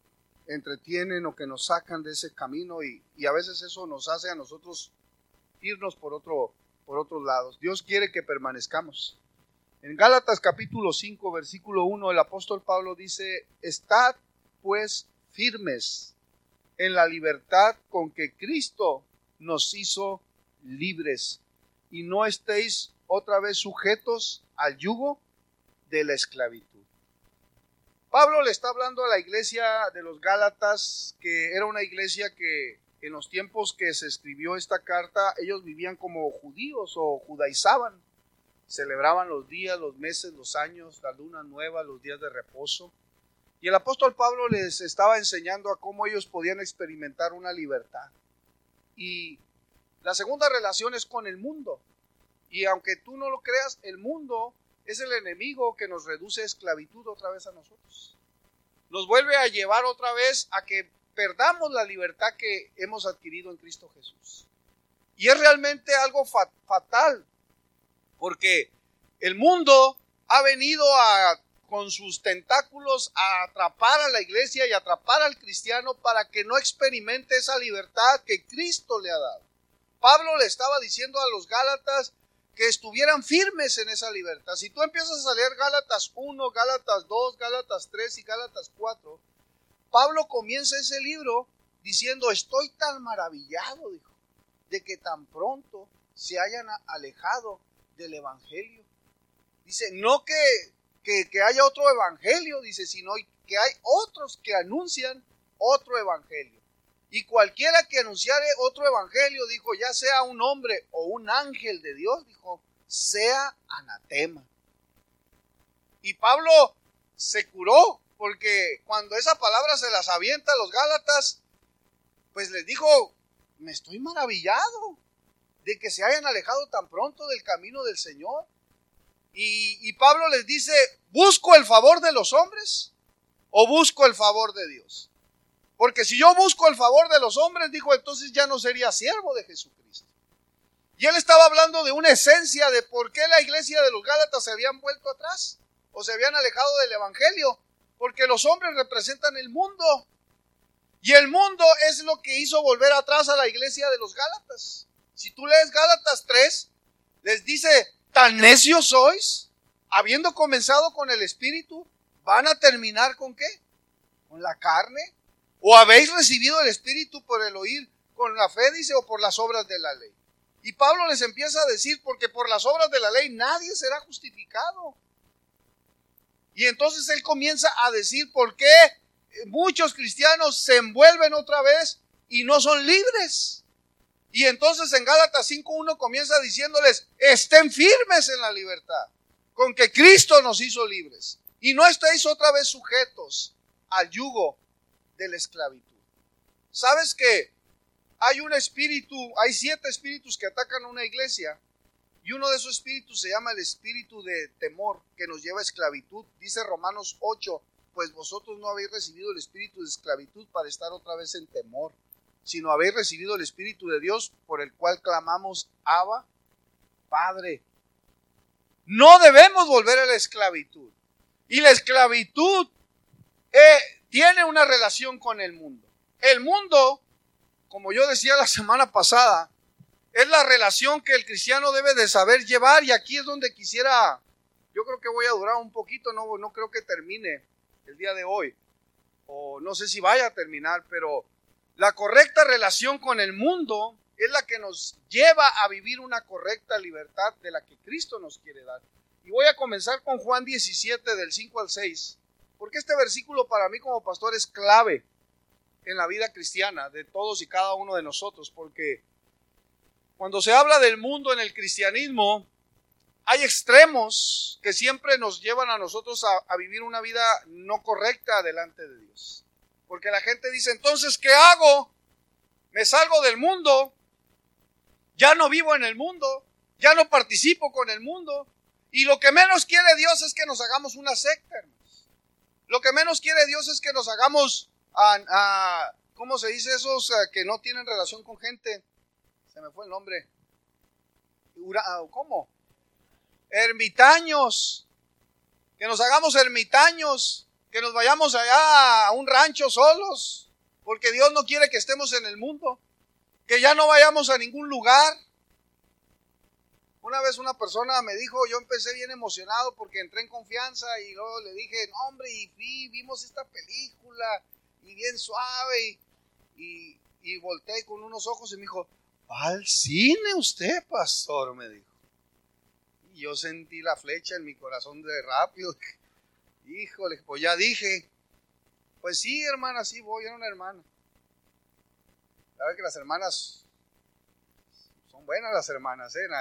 Speaker 1: entretienen o que nos sacan de ese camino y, y a veces eso nos hace a nosotros irnos por, otro, por otros lados. Dios quiere que permanezcamos. En Gálatas capítulo cinco, versículo uno, el apóstol Pablo dice: estad pues firmes en la libertad con que Cristo nos hizo libres, y no estéis otra vez sujetos al yugo de la esclavitud. Pablo le está hablando a la iglesia de los Gálatas, que era una iglesia que en los tiempos que se escribió esta carta, ellos vivían como judíos o judaizaban. Celebraban los días, los meses, los años, la luna nueva, los días de reposo. Y el apóstol Pablo les estaba enseñando a cómo ellos podían experimentar una libertad. Y la segunda relación es con el mundo. Y aunque tú no lo creas, el mundo es el enemigo que nos reduce a esclavitud otra vez a nosotros. Nos vuelve a llevar otra vez a que perdamos la libertad que hemos adquirido en Cristo Jesús. Y es realmente algo fatal, porque el mundo ha venido a, con sus tentáculos a atrapar a la iglesia y atrapar al cristiano para que no experimente esa libertad que Cristo le ha dado. Pablo le estaba diciendo a los Gálatas que estuvieran firmes en esa libertad. Si tú empiezas a leer Gálatas uno, Gálatas dos, Gálatas tres y Gálatas cuatro, Pablo comienza ese libro diciendo: estoy tan maravillado, dijo, de que tan pronto se hayan alejado del evangelio. Dice, no que, que, que haya otro evangelio, dice, sino que hay otros que anuncian otro evangelio. Y cualquiera que anunciare otro evangelio, dijo, ya sea un hombre o un ángel de Dios, dijo, sea anatema. Y Pablo se curó, porque cuando esa palabra se las avienta a los Gálatas, pues les dijo, me estoy maravillado de que se hayan alejado tan pronto del camino del Señor. Y, y Pablo les dice, ¿busco el favor de los hombres o busco el favor de Dios? Porque si yo busco el favor de los hombres, dijo, entonces ya no sería siervo de Jesucristo. Y él estaba hablando de una esencia de por qué la iglesia de los Gálatas se habían vuelto atrás o se habían alejado del evangelio. Porque los hombres representan el mundo. Y el mundo es lo que hizo volver atrás a la iglesia de los Gálatas. Si tú lees Gálatas tres, les dice, ¿tan necios sois? Habiendo comenzado con el Espíritu, ¿van a terminar con qué? ¿Con la carne? ¿O habéis recibido el Espíritu por el oír con la fe, dice, o por las obras de la ley? Y Pablo les empieza a decir, porque por las obras de la ley nadie será justificado. Y entonces él comienza a decir por qué muchos cristianos se envuelven otra vez y no son libres. Y entonces en Gálatas cinco uno comienza diciéndoles, estén firmes en la libertad, con que Cristo nos hizo libres. Y no estéis otra vez sujetos al yugo de la esclavitud. ¿Sabes que hay un espíritu, hay siete espíritus que atacan a una iglesia? Y uno de esos espíritus se llama el espíritu de temor, que nos lleva a esclavitud. Dice Romanos ocho, pues vosotros no habéis recibido el espíritu de esclavitud para estar otra vez en temor, sino habéis recibido el espíritu de Dios por el cual clamamos, Abba, Padre. No debemos volver a la esclavitud. Y la esclavitud eh, tiene una relación con el mundo. El mundo, como yo decía la semana pasada, es la relación que el cristiano debe de saber llevar, y aquí es donde quisiera, yo creo que voy a durar un poquito, no, no creo que termine el día de hoy, o no sé si vaya a terminar, pero la correcta relación con el mundo es la que nos lleva a vivir una correcta libertad de la que Cristo nos quiere dar. Y voy a comenzar con Juan diecisiete, del cinco al seis, porque este versículo para mí como pastor es clave en la vida cristiana de todos y cada uno de nosotros, porque cuando se habla del mundo en el cristianismo, hay extremos que siempre nos llevan a nosotros a, a vivir una vida no correcta delante de Dios. Porque la gente dice, entonces, ¿qué hago? Me salgo del mundo, ya no vivo en el mundo, ya no participo con el mundo, y lo que menos quiere Dios es que nos hagamos una secta, hermanos. Lo que menos quiere Dios es que nos hagamos, a, a, ¿cómo se dice esos a, que no tienen relación con gente? Se me fue el nombre. ¿Cómo? Ermitaños. Que nos hagamos ermitaños. que nos vayamos allá a un rancho solos, porque Dios no quiere que estemos en el mundo, que ya no vayamos a ningún lugar. Una vez una persona me dijo, yo empecé bien emocionado porque entré en confianza y luego le dije, no hombre, y vi, vimos esta película y bien suave y, y, y volteé con unos ojos y me dijo, ¿va al cine usted, pastor? Me dijo. Y yo sentí la flecha en mi corazón de rápido. Híjole, pues ya dije, pues sí, hermana, sí voy, era una hermana. Sabes que las hermanas son buenas, las hermanas, ¿eh?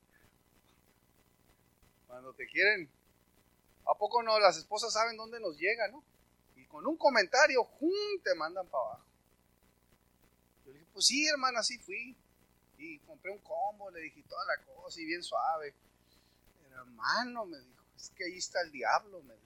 Speaker 1: Cuando te quieren, ¿a poco no? Las esposas saben dónde nos llega, ¿no? Y con un comentario, ¡jum!, te mandan para abajo. Yo le dije, pues sí, hermana, sí fui. Y compré un combo, le dije toda la cosa y bien suave. Pero hermano, me dijo, es que ahí está el diablo, me dijo.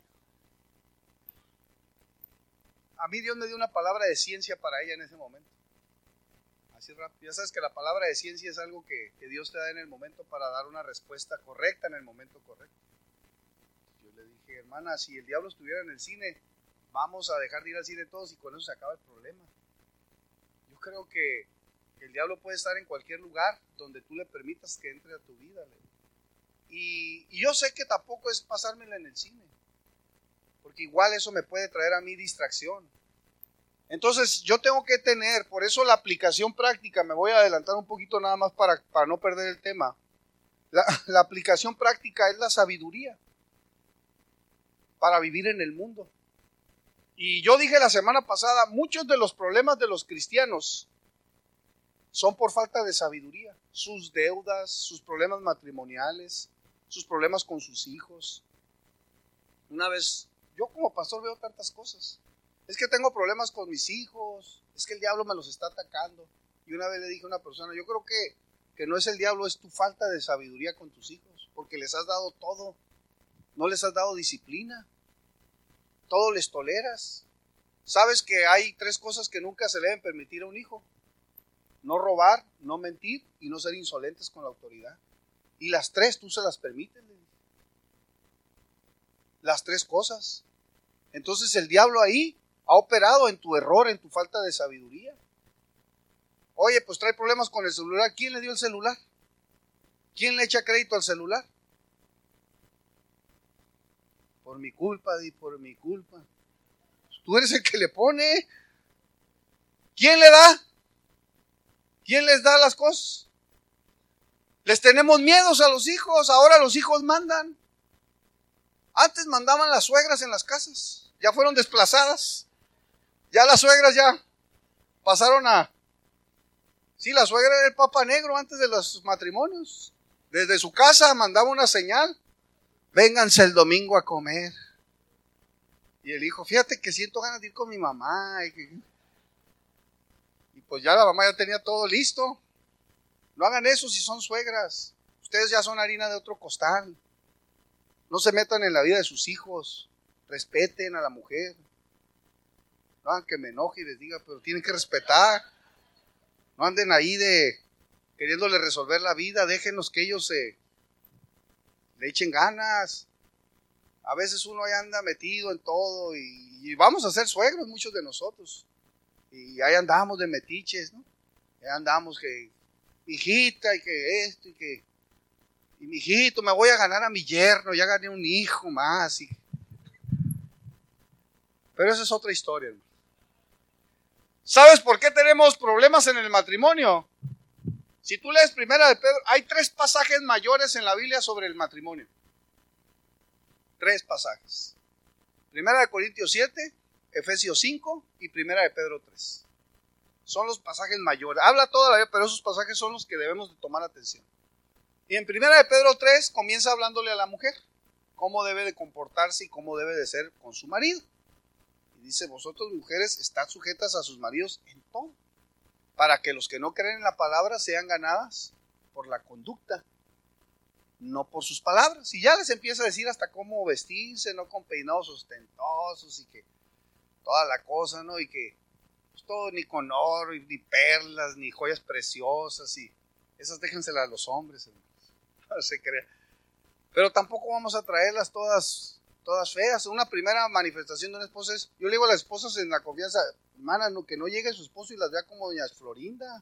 Speaker 1: A mí Dios me dio una palabra de ciencia para ella en ese momento. Así rápido. Ya sabes que la palabra de ciencia es algo que, que Dios te da en el momento para dar una respuesta correcta en el momento correcto. Yo le dije, hermana, si el diablo estuviera en el cine, vamos a dejar de ir al cine todos y con eso se acaba el problema. Yo creo que, que el diablo puede estar en cualquier lugar donde tú le permitas que entre a tu vida. Y, y yo sé que tampoco es pasármela en el cine, porque igual eso me puede traer a mí distracción. Entonces yo tengo que tener, por eso la aplicación práctica, me voy a adelantar un poquito nada más para, para no perder el tema. La, la aplicación práctica es la sabiduría para vivir en el mundo. Y yo dije la semana pasada, muchos de los problemas de los cristianos son por falta de sabiduría. Sus deudas, sus problemas matrimoniales, sus problemas con sus hijos. Una vez, yo como pastor veo tantas cosas. Es que tengo problemas con mis hijos, es que el diablo me los está atacando. Y una vez le dije a una persona, yo creo que, que no es el diablo, es tu falta de sabiduría con tus hijos, porque les has dado todo, no les has dado disciplina, todo les toleras. Sabes que hay tres cosas que nunca se le deben permitir a un hijo: no robar, no mentir y no ser insolentes con la autoridad. Y las tres tú se las permites. Las tres cosas. Entonces el diablo ahí ha operado en tu error, en tu falta de sabiduría. Oye, pues trae problemas con el celular. ¿Quién le dio el celular? ¿Quién le echa crédito al celular? Por mi culpa, di, por mi culpa. Tú eres el que le pone. ¿Quién le da? ¿Quién les da las cosas? Les tenemos miedos a los hijos, ahora los hijos mandan. Antes mandaban las suegras en las casas, ya fueron desplazadas. Ya las suegras ya pasaron a... Sí, la suegra era el papa negro antes de los matrimonios. Desde su casa mandaba una señal: vénganse el domingo a comer. Y el hijo, fíjate que siento ganas de ir con mi mamá. Y, que... y pues ya la mamá ya tenía todo listo. No hagan eso si son suegras. Ustedes ya son harina de otro costal. No se metan en la vida de sus hijos. Respeten a la mujer. No hagan que me enoje y les diga, pero tienen que respetar. No anden ahí de queriéndole resolver la vida. Déjenlos que ellos se le echen ganas. A veces uno ya anda metido en todo y, y vamos a ser suegros muchos de nosotros. Y ahí andamos de metiches, ¿no? Ahí andamos que hijita y que esto y que... Y mi hijito, me voy a ganar a mi yerno, ya gané un hijo más. Y... Pero esa es otra historia, hermano. ¿Sabes por qué tenemos problemas en el matrimonio? Si tú lees Primera de Pedro, hay tres pasajes mayores en la Biblia sobre el matrimonio. Tres pasajes. Primera de Corintios siete, Efesios cinco y Primera de Pedro tres. Son los pasajes mayores. Habla toda la Biblia, pero esos pasajes son los que debemos de tomar atención. Y en Primera de Pedro tres comienza hablándole a la mujer cómo debe de comportarse y cómo debe de ser con su marido. Y dice, vosotros mujeres estad sujetas a sus maridos en todo, para que los que no creen en la palabra sean ganadas por la conducta, no por sus palabras. Y ya les empieza a decir hasta cómo vestirse, no con peinados ostentosos y que toda la cosa, ¿no? Y que pues, todo ni con oro, ni perlas, ni joyas preciosas, y esas déjenselas a los hombres, hermanos. No se crean. Pero tampoco vamos a traerlas todas todas feas. Una primera manifestación de una esposa es, yo le digo a las esposas en la confianza, hermana, no, que no llegue su esposo y las vea como doña Florinda.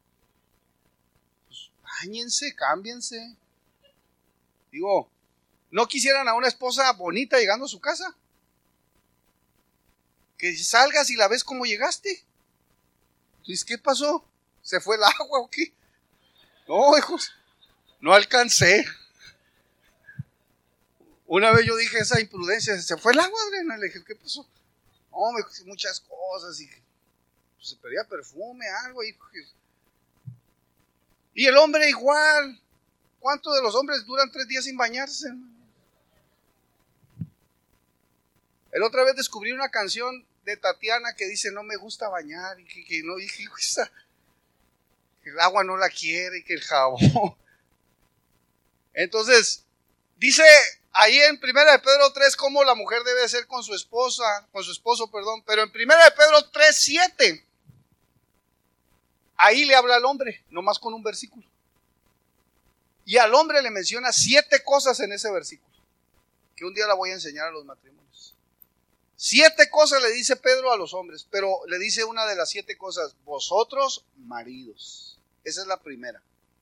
Speaker 1: Pues báñense, cámbiense. Digo, ¿no quisieran a una esposa bonita llegando a su casa? Que salgas y la ves como llegaste. Entonces, ¿qué pasó? ¿Se fue el agua o qué? No, hijos, no alcancé. Una vez yo dije esa imprudencia, ¿se fue el agua, Adriana? Le dije, ¿qué pasó? No, me dijo muchas cosas y pues, se perdía perfume, algo. Y, y el hombre igual. ¿Cuántos de los hombres duran tres días sin bañarse? El otra vez descubrí una canción de Tatiana que dice, no me gusta bañar, y que, que no dije, esa, que el agua no la quiere, y que el jabón. Entonces, dice ahí en primera de Pedro tres cómo la mujer debe ser con su esposa, con su esposo, perdón, pero en primera de Pedro tres siete, ahí le habla al hombre, nomás con un versículo. Y al hombre le menciona siete cosas en ese versículo, que un día la voy a enseñar a los matrimonios. Siete cosas le dice Pedro a los hombres, pero le dice una de las siete cosas, vosotros maridos. Esa es la primera.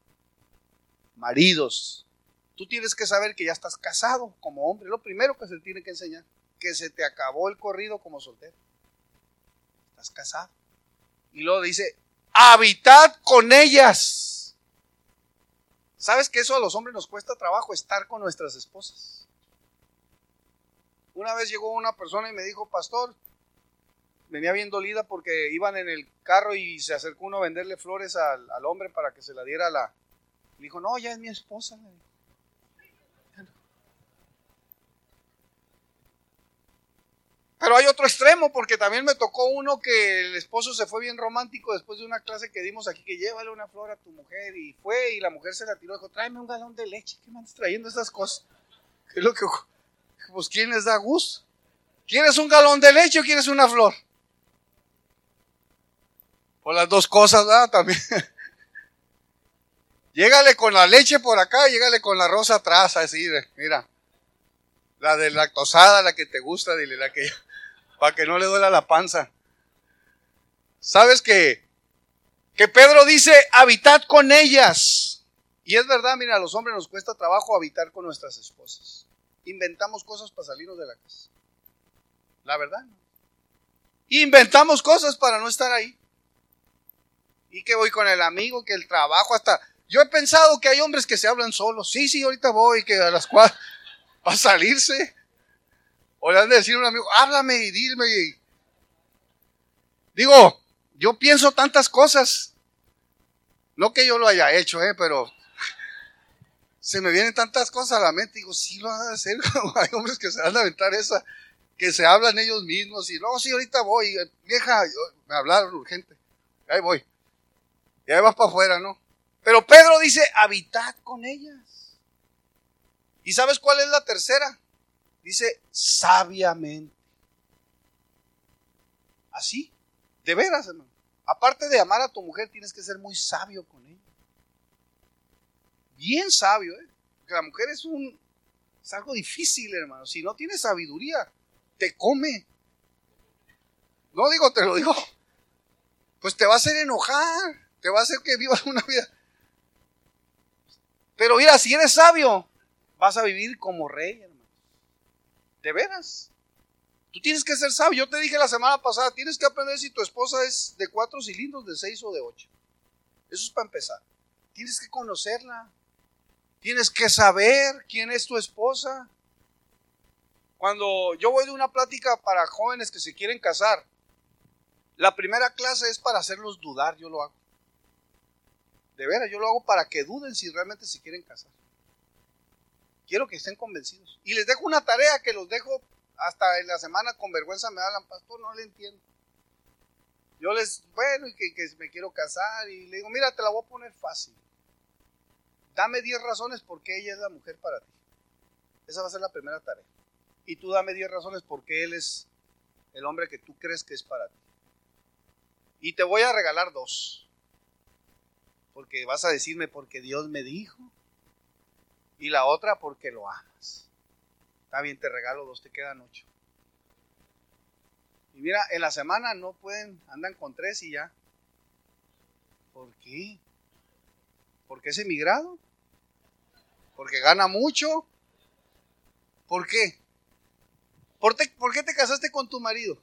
Speaker 1: Maridos. Tú tienes que saber que ya estás casado como hombre, lo primero que se te tiene que enseñar, que se te acabó el corrido como soltero. Estás casado. Y luego dice, habitad con ellas. ¿Sabes que eso a los hombres nos cuesta trabajo, estar con nuestras esposas? Una vez llegó una persona y me dijo, pastor, venía bien dolida porque iban en el carro y se acercó uno a venderle flores al, al hombre para que se la diera a la... Le dijo, no, ya es mi esposa. Pero hay otro extremo, porque también me tocó uno que el esposo se fue bien romántico después de una clase que dimos aquí, que llévale una flor a tu mujer, y fue, y la mujer se la tiró, dijo, tráeme un galón de leche, ¿qué me andas trayendo esas cosas? ¿Qué es lo que... Pues ¿quién les da gusto? ¿Quieres un galón de leche o quieres una flor? Por las dos cosas, ¿verdad? También. Llégale con la leche por acá, llégale con la rosa atrás, así, mira. La de lactosada, la que te gusta, dile, la que... para que no le duela la panza. ¿Sabes qué? Que Pedro dice, habitad con ellas. Y es verdad, mira, a los hombres nos cuesta trabajo habitar con nuestras esposas. Inventamos cosas para salirnos de la casa. La verdad, ¿no? Inventamos cosas para no estar ahí. Y que voy con el amigo, que el trabajo, hasta... Yo he pensado que hay hombres que se hablan solos. Sí, sí, ahorita voy, que a las cuatro va a salirse. O le han de decir a un amigo, háblame y dime. Digo, yo pienso tantas cosas. No que yo lo haya hecho, eh, pero se me vienen tantas cosas a la mente. Digo, sí lo van a hacer. Hay hombres que se van a aventar esa, que se hablan ellos mismos. Y no, sí, ahorita voy. Vieja, me hablaron urgente. Ahí voy. Y ahí vas para afuera, ¿no? Pero Pedro dice, habitad con ellas. ¿Y sabes cuál es la tercera? Dice, sabiamente. Así, de veras, hermano. Aparte de amar a tu mujer, tienes que ser muy sabio con ella. Bien sabio, ¿eh? Porque la mujer es un, es algo difícil, hermano. Si no tienes sabiduría, te come. No digo, te lo digo. Pues te va a hacer enojar. Te va a hacer que vivas una vida. Pero mira, si eres sabio, vas a vivir como rey, hermano. De veras. Tú tienes que ser sabio. Yo te dije la semana pasada, tienes que aprender si tu esposa es de cuatro cilindros, de seis o de ocho. Eso es para empezar. Tienes que conocerla. Tienes que saber quién es tu esposa. Cuando yo voy de una plática para jóvenes que se quieren casar, la primera clase es para hacerlos dudar, yo lo hago. De veras, yo lo hago para que duden si realmente se quieren casar. Quiero que estén convencidos. Y les dejo una tarea que los dejo hasta en la semana, con vergüenza me hablan, pastor, no le entiendo. Yo les, bueno, y que, que me quiero casar, y le digo, mira, te la voy a poner fácil. Dame diez razones por qué ella es la mujer para ti. Esa va a ser la primera tarea. Y tú dame diez razones por qué él es el hombre que tú crees que es para ti. Y te voy a regalar dos. Porque vas a decirme porque Dios me dijo. Y la otra porque lo amas. Está bien, te regalo dos, te quedan ocho. Y mira, en la semana no pueden, andan con tres y ya. ¿Por qué? ¿Por qué es emigrado? ¿Porque gana mucho? ¿Por qué? ¿Por, te, ¿Por qué te casaste con tu marido?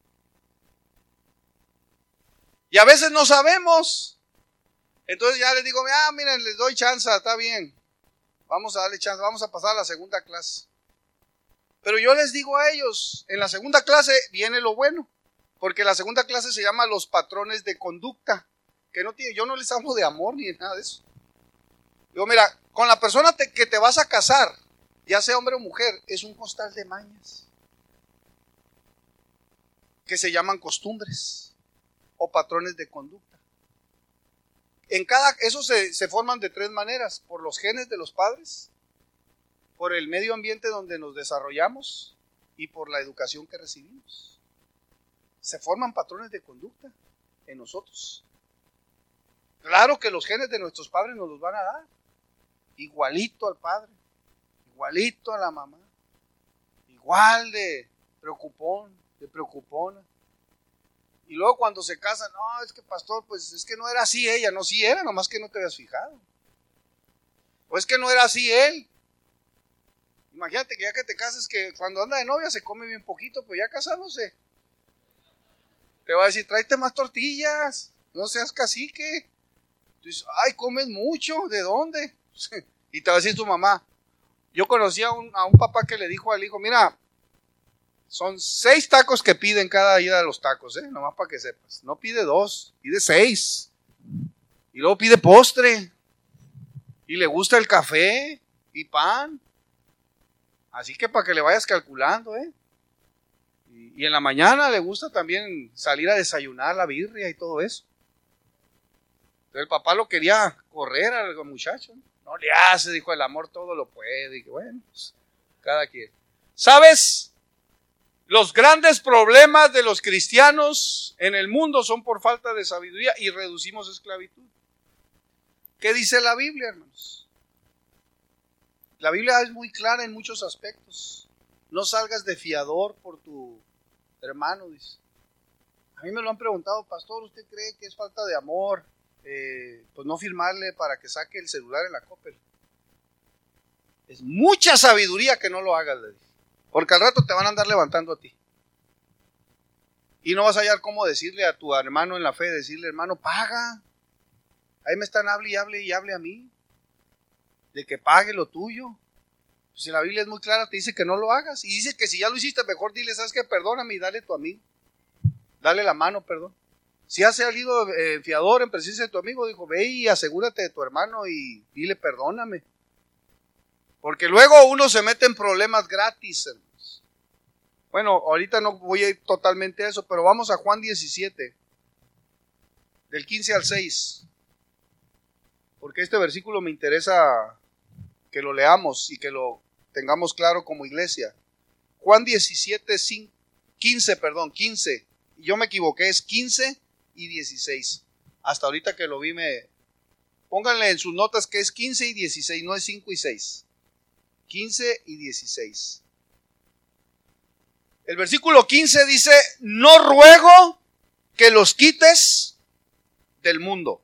Speaker 1: Y a veces no sabemos. Entonces ya les digo, ah, miren, les doy chance, está bien. Vamos a darle chance, vamos a pasar a la segunda clase. Pero yo les digo a ellos, en la segunda clase viene lo bueno. Porque la segunda clase se llama los patrones de conducta. Que no tiene, yo no les hablo de amor ni de nada de eso. Digo, mira, con la persona te, que te vas a casar, ya sea hombre o mujer, es un costal de mañas. Que se llaman costumbres o patrones de conducta. En cada, esos se, se forman de tres maneras: por los genes de los padres, por el medio ambiente donde nos desarrollamos y por la educación que recibimos. Se forman patrones de conducta en nosotros. Claro que los genes de nuestros padres nos los van a dar, igualito al padre, igualito a la mamá, igual de preocupón, de preocupona. Y luego cuando se casan, no, es que pastor, pues es que no era así ella, no, sí era, nomás que no te habías fijado. O es que no era así él. Imagínate que ya que te casas, que cuando anda de novia se come bien poquito, pero ya casándose te va a decir, tráete más tortillas, no seas cacique. Tú dices, ay, comes mucho, ¿de dónde? Y te va a decir tu mamá. Yo conocí a un, a un papá que le dijo al hijo, mira, son seis tacos que piden cada ida de los tacos, ¿eh? Nomás para que sepas. No pide dos, pide seis. Y luego pide postre. Y le gusta el café y pan. Así que para que le vayas calculando, ¿eh? Y, y en la mañana le gusta también salir a desayunar la birria y todo eso. Entonces el papá lo quería correr al muchacho. No le hace, dijo, el amor todo lo puede. Y que bueno, pues, cada quien. ¿Sabes? Los grandes problemas de los cristianos en el mundo son por falta de sabiduría y reducimos esclavitud. ¿Qué dice la Biblia, hermanos? La Biblia es muy clara en muchos aspectos. No salgas de fiador por tu hermano, dice. A mí me lo han preguntado, pastor, ¿usted cree que es falta de amor? Eh, pues no firmarle para que saque el celular en la Coppel. Es mucha sabiduría que no lo hagas, le dije. Porque al rato te van a andar levantando a ti. Y no vas a hallar cómo decirle a tu hermano en la fe, decirle, hermano, paga. Ahí me están hable y hable y hable a mí. De que pague lo tuyo. Si la Biblia es muy clara, te dice que no lo hagas. Y dice que si ya lo hiciste, mejor dile, ¿sabes qué? Perdóname y dale a tu amigo. Dale la mano, perdón. Si has salido eh, fiador en presencia de tu amigo, dijo, ve y asegúrate de tu hermano y dile, perdóname. Porque luego uno se mete en problemas gratis, hermanos. Bueno, ahorita no voy a ir totalmente a eso, pero vamos a Juan diecisiete, del quince al seis. Porque este versículo me interesa que lo leamos y que lo tengamos claro como iglesia. Juan diecisiete, quince, perdón, quince. Yo me equivoqué, es quince y dieciséis. Hasta ahorita que lo vi me... Pónganle en sus notas que es quince y dieciséis, no es cinco y seis. quince y dieciséis. El versículo quince dice, no ruego que los quites del mundo.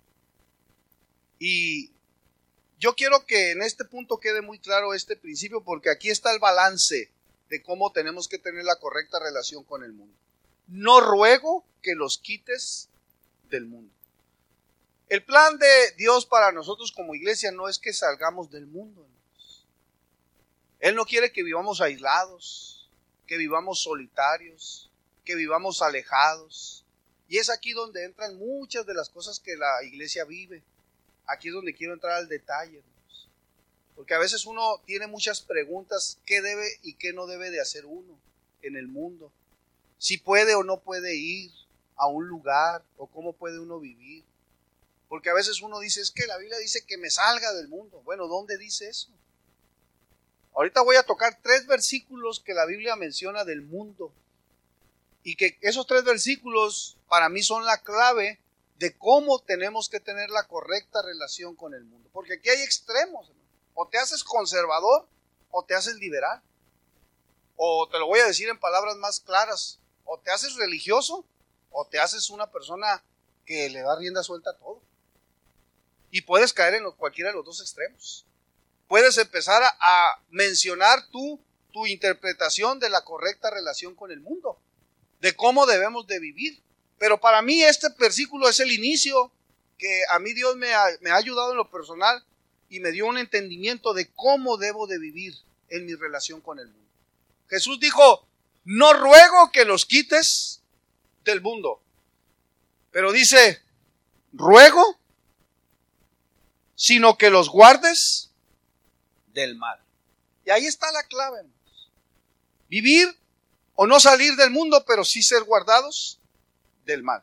Speaker 1: Y yo quiero que en este punto quede muy claro este principio, porque aquí está el balance de cómo tenemos que tener la correcta relación con el mundo. No ruego que los quites del mundo. El plan de Dios para nosotros como iglesia no es que salgamos del mundo. Él no quiere que vivamos aislados, que vivamos solitarios, que vivamos alejados. Y es aquí donde entran muchas de las cosas que la iglesia vive. Aquí es donde quiero entrar al detalle, hermanos. Porque a veces uno tiene muchas preguntas, ¿qué debe y qué no debe de hacer uno en el mundo? Si puede o no puede ir a un lugar, o cómo puede uno vivir. Porque a veces uno dice, es que la Biblia dice que me salga del mundo. Bueno, ¿dónde dice eso? Ahorita voy a tocar tres versículos que la Biblia menciona del mundo. Y que esos tres versículos para mí son la clave de cómo tenemos que tener la correcta relación con el mundo. Porque aquí hay extremos, ¿no? O te haces conservador o te haces liberal. O te lo voy a decir en palabras más claras, o te haces religioso o te haces una persona que le da rienda suelta a todo. Y puedes caer en los, cualquiera de los dos extremos. Puedes empezar a, a mencionar tú tu interpretación de la correcta relación con el mundo, de cómo debemos de vivir. Pero para mí este versículo es el inicio que a mí Dios me ha, me ha ayudado en lo personal y me dio un entendimiento de cómo debo de vivir en mi relación con el mundo. Jesús dijo, no ruego que los quites del mundo, pero dice, ruego, sino que los guardes del mal. Y ahí está la clave, hermanos. Vivir o no salir del mundo, pero sí ser guardados del mal.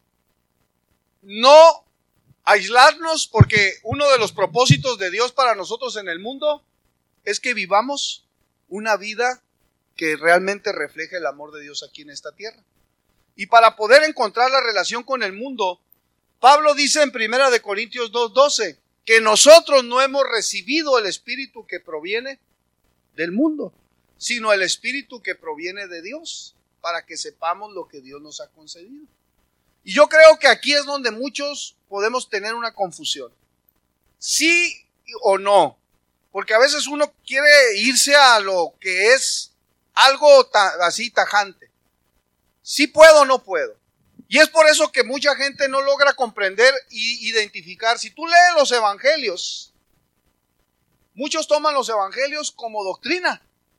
Speaker 1: No aislarnos, porque uno de los propósitos de Dios para nosotros en el mundo es que vivamos una vida que realmente refleje el amor de Dios aquí en esta tierra. Y para poder encontrar la relación con el mundo, Pablo dice en primera de Corintios dos doce que nosotros no hemos recibido el espíritu que proviene del mundo, sino el espíritu que proviene de Dios, para que sepamos lo que Dios nos ha concedido. Y yo creo que aquí es donde muchos podemos tener una confusión. Sí o no, porque a veces uno quiere irse a lo que es algo ta- así tajante. Sí puedo o no puedo. Y es por eso que mucha gente no logra comprender y identificar. Si tú lees los evangelios, muchos toman los evangelios como doctrina.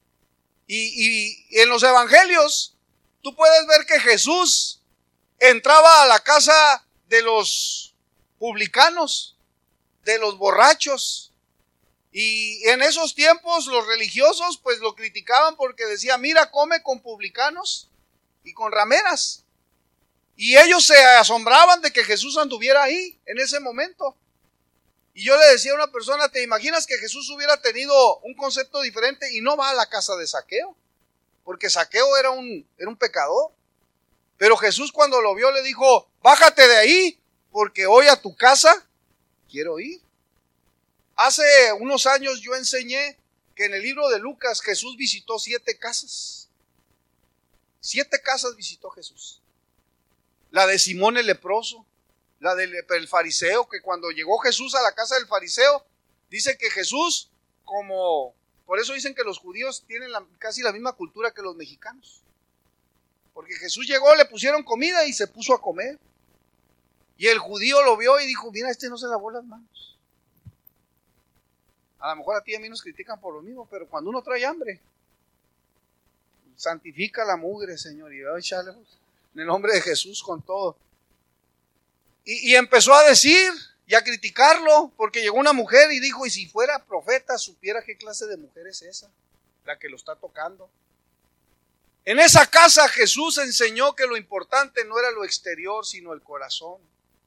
Speaker 1: Y, y en los evangelios tú puedes ver que Jesús entraba a la casa de los publicanos, de los borrachos. Y en esos tiempos los religiosos pues lo criticaban porque decía, mira, come con publicanos y con rameras. Y ellos se asombraban de que Jesús anduviera ahí en ese momento. Y yo le decía a una persona, ¿te imaginas que Jesús hubiera tenido un concepto diferente y no va a la casa de Zaqueo? Porque Zaqueo era un, era un pecador. Pero Jesús cuando lo vio le dijo, bájate de ahí, porque hoy a tu casa quiero ir. Hace unos años yo enseñé que en el libro de Lucas Jesús visitó siete casas. Siete casas visitó Jesús. La de Simón el leproso, la del el fariseo, que cuando llegó Jesús a la casa del fariseo, dice que Jesús, como, por eso dicen que los judíos tienen la, casi la misma cultura que los mexicanos. Porque Jesús llegó, le pusieron comida y se puso a comer. Y el judío lo vio y dijo, mira, este no se lavó las manos. A lo mejor a ti y a mí nos critican por lo mismo, pero cuando uno trae hambre, santifica la mugre, Señor, y va a echarle en el nombre de Jesús con todo. Y, y empezó a decir y a criticarlo, porque llegó una mujer y dijo, y si fuera profeta, supiera qué clase de mujer es esa, la que lo está tocando. En esa casa Jesús enseñó que lo importante no era lo exterior, sino el corazón.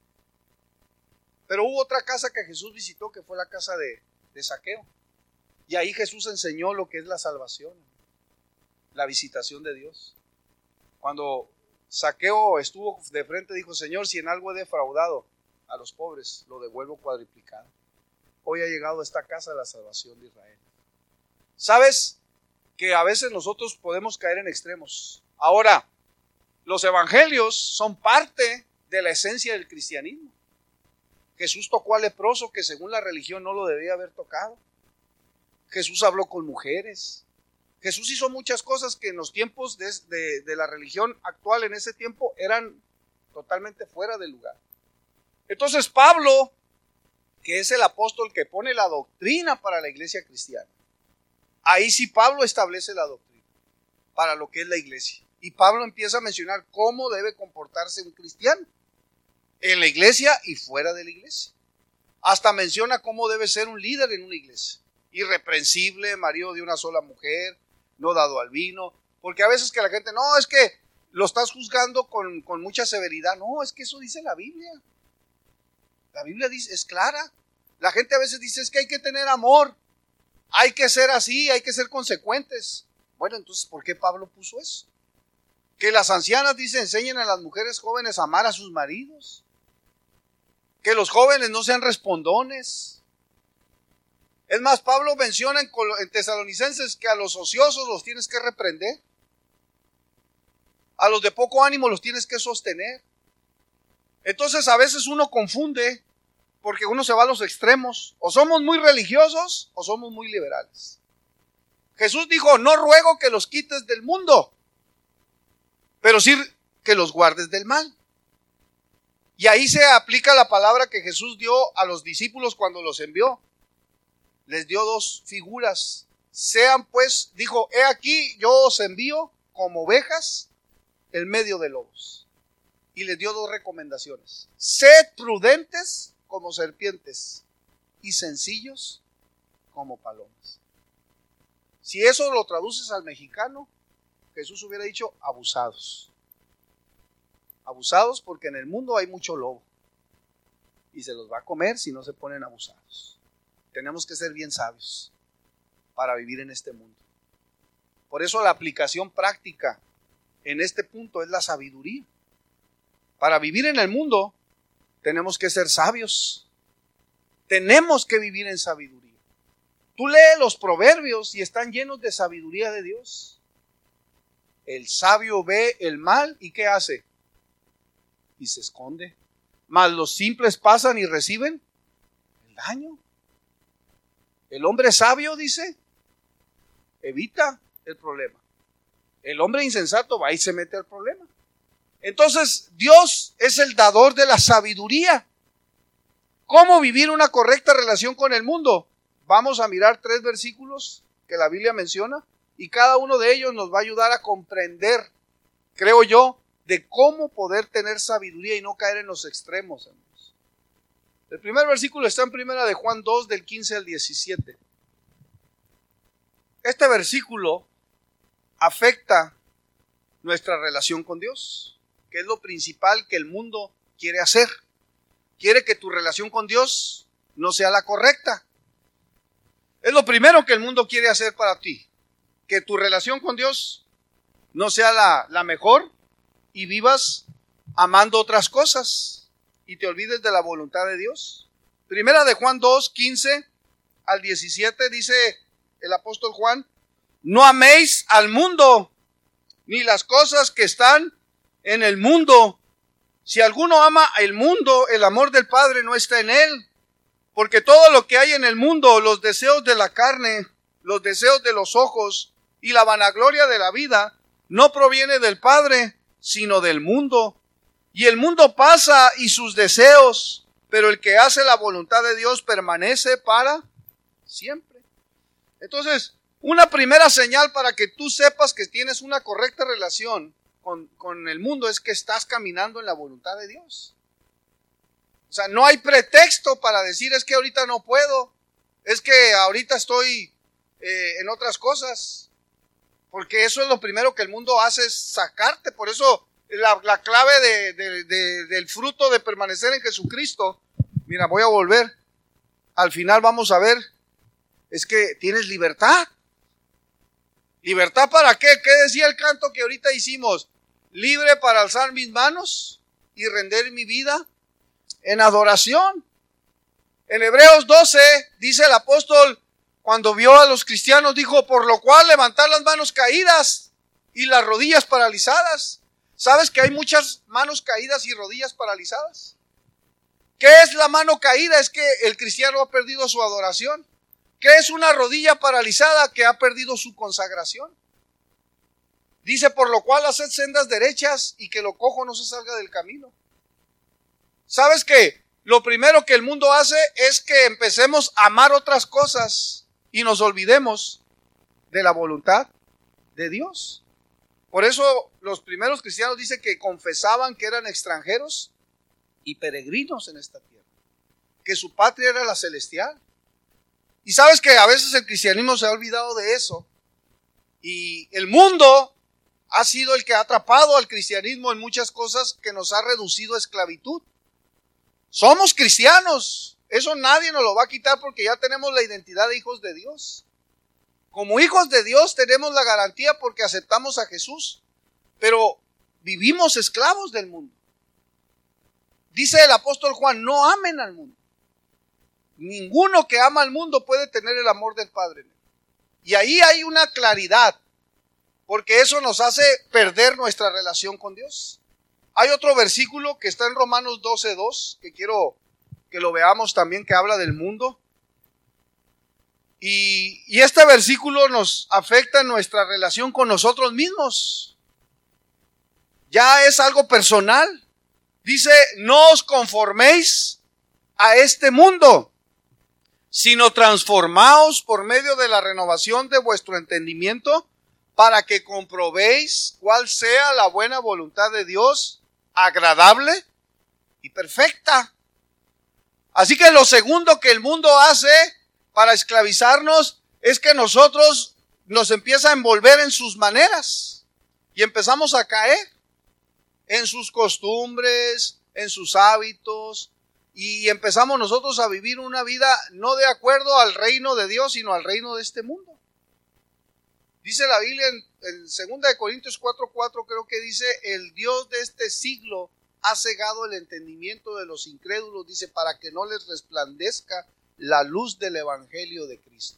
Speaker 1: Pero hubo otra casa que Jesús visitó, que fue la casa de, de Zaqueo. Y ahí Jesús enseñó lo que es la salvación, la visitación de Dios. Cuando Zaqueo estuvo de frente, dijo, Señor, si en algo he defraudado a los pobres, lo devuelvo cuadriplicado. Hoy ha llegado a esta casa la salvación de Israel. ¿Sabes? Que a veces nosotros podemos caer en extremos. Ahora, los evangelios son parte de la esencia del cristianismo. Jesús tocó al leproso que según la religión no lo debía haber tocado. Jesús habló con mujeres. Jesús hizo muchas cosas que en los tiempos de, de, de la religión actual en ese tiempo eran totalmente fuera de lugar. Entonces Pablo, que es el apóstol que pone la doctrina para la iglesia cristiana, ahí sí Pablo establece la doctrina para lo que es la iglesia. Y Pablo empieza a mencionar cómo debe comportarse un cristiano en la iglesia y fuera de la iglesia. Hasta menciona cómo debe ser un líder en una iglesia. Irreprensible, marido de una sola mujer, no dado al vino. Porque a veces que la gente, no, es que lo estás juzgando con, con mucha severidad. No, es que eso dice la Biblia. La Biblia dice, es clara. La gente a veces dice, es que hay que tener amor. Hay que ser así, hay que ser consecuentes. Bueno, entonces, ¿por qué Pablo puso eso? Que las ancianas, dice, enseñen a las mujeres jóvenes a amar a sus maridos. Que los jóvenes no sean respondones. Es más, Pablo menciona en, en Tesalonicenses que a los ociosos los tienes que reprender. A los de poco ánimo los tienes que sostener. Entonces a veces uno confunde porque uno se va a los extremos. O somos muy religiosos o somos muy liberales. Jesús dijo, no ruego que los quites del mundo, pero sí que los guardes del mal. Y ahí se aplica la palabra que Jesús dio a los discípulos cuando los envió. Les dio dos figuras. Sean pues, dijo, he aquí yo os envío como ovejas en medio de lobos. Y les dio dos recomendaciones. Sed prudentes como serpientes y sencillos como palomas. Si eso lo traduces al mexicano, Jesús hubiera dicho abusados. Abusados porque en el mundo hay mucho lobo. Y se los va a comer si no se ponen abusados. Tenemos que ser bien sabios para vivir en este mundo. Por eso la aplicación práctica en este punto es la sabiduría. Para vivir en el mundo tenemos que ser sabios. Tenemos que vivir en sabiduría. Tú lees los proverbios y están llenos de sabiduría de Dios. El sabio ve el mal y ¿qué hace? Y se esconde. Mas los simples pasan y reciben el daño. El hombre sabio, dice, evita el problema. El hombre insensato va y se mete al problema. Entonces, Dios es el dador de la sabiduría. ¿Cómo vivir una correcta relación con el mundo? Vamos a mirar tres versículos que la Biblia menciona y cada uno de ellos nos va a ayudar a comprender, creo yo, de cómo poder tener sabiduría y no caer en los extremos, amigos. El primer versículo está en primera de Juan dos, del quince al diecisiete. Este versículo afecta nuestra relación con Dios, que es lo principal que el mundo quiere hacer. Quiere que tu relación con Dios no sea la correcta. Es lo primero que el mundo quiere hacer para ti. Que tu relación con Dios no sea la, la mejor y vivas amando otras cosas y te olvides de la voluntad de Dios. Primera de Juan dos, quince al diecisiete dice el apóstol Juan, no améis al mundo ni las cosas que están en el mundo. Si alguno ama el mundo, el amor del Padre no está en él. Porque todo lo que hay en el mundo, los deseos de la carne, los deseos de los ojos y la vanagloria de la vida, no proviene del Padre, sino del mundo. Y el mundo pasa y sus deseos, pero el que hace la voluntad de Dios permanece para siempre. Entonces, una primera señal para que tú sepas que tienes una correcta relación con, con el mundo es que estás caminando en la voluntad de Dios. O sea, no hay pretexto para decir es que ahorita no puedo, es que ahorita estoy eh, en otras cosas, porque eso es lo primero que el mundo hace, es sacarte. Por eso la, la clave de, de, de, del fruto de permanecer en Jesucristo, mira, voy a volver, al final vamos a ver, es que tienes libertad. ¿Libertad para qué? ¿Qué decía el canto que ahorita hicimos? Libre para alzar mis manos y render mi vida en adoración. En Hebreos doce dice el apóstol, cuando vio a los cristianos, dijo, por lo cual levantar las manos caídas y las rodillas paralizadas. ¿Sabes que hay muchas manos caídas y rodillas paralizadas? ¿Qué es la mano caída? Es que el cristiano ha perdido su adoración. ¿Qué es una rodilla paralizada? Que ha perdido su consagración. Dice, por lo cual haced sendas derechas y que lo cojo no se salga del camino. ¿Sabes qué? Lo primero que el mundo hace es que empecemos a amar otras cosas y nos olvidemos de la voluntad de Dios. Por eso los primeros cristianos dicen que confesaban que eran extranjeros y peregrinos en esta tierra, que su patria era la celestial. Y sabes que a veces el cristianismo se ha olvidado de eso. Y el mundo ha sido el que ha atrapado al cristianismo en muchas cosas que nos ha reducido a esclavitud. Somos cristianos. Eso nadie nos lo va a quitar porque ya tenemos la identidad de hijos de Dios. Como hijos de Dios tenemos la garantía porque aceptamos a Jesús. Pero vivimos esclavos del mundo. Dice el apóstol Juan, no amen al mundo. Ninguno que ama al mundo puede tener el amor del Padre. Y ahí hay una claridad, porque eso nos hace perder nuestra relación con Dios. Hay otro versículo que está en Romanos doce dos, que quiero que lo veamos también, que habla del mundo. Y, y este versículo nos afecta en nuestra relación con nosotros mismos. Ya es algo personal. Dice, no os conforméis a este mundo, sino transformaos por medio de la renovación de vuestro entendimiento, para que comprobéis cuál sea la buena voluntad de Dios, agradable y perfecta. Así que lo segundo que el mundo hace para esclavizarnos es que nosotros nos empieza a envolver en sus maneras y empezamos a caer en sus costumbres, en sus hábitos, y empezamos nosotros a vivir una vida no de acuerdo al reino de Dios, sino al reino de este mundo. Dice la Biblia en, en segunda de Corintios cuatro cuatro, creo que dice, el Dios de este siglo ha cegado el entendimiento de los incrédulos, dice, para que no les resplandezca la luz del evangelio de Cristo.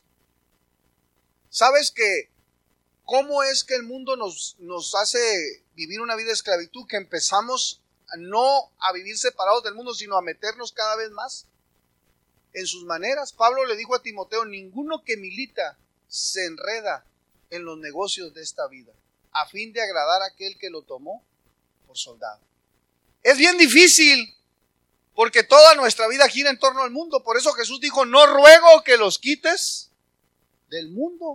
Speaker 1: ¿Sabes que cómo es que el mundo nos, nos hace vivir una vida de esclavitud? Que empezamos no a vivir separados del mundo, sino a meternos cada vez más en sus maneras. Pablo le dijo a Timoteo, ninguno que milita se enreda en los negocios de esta vida, a fin de agradar a aquel que lo tomó por soldado. Es bien difícil, porque toda nuestra vida gira en torno al mundo. Por eso Jesús dijo, no ruego que los quites del mundo.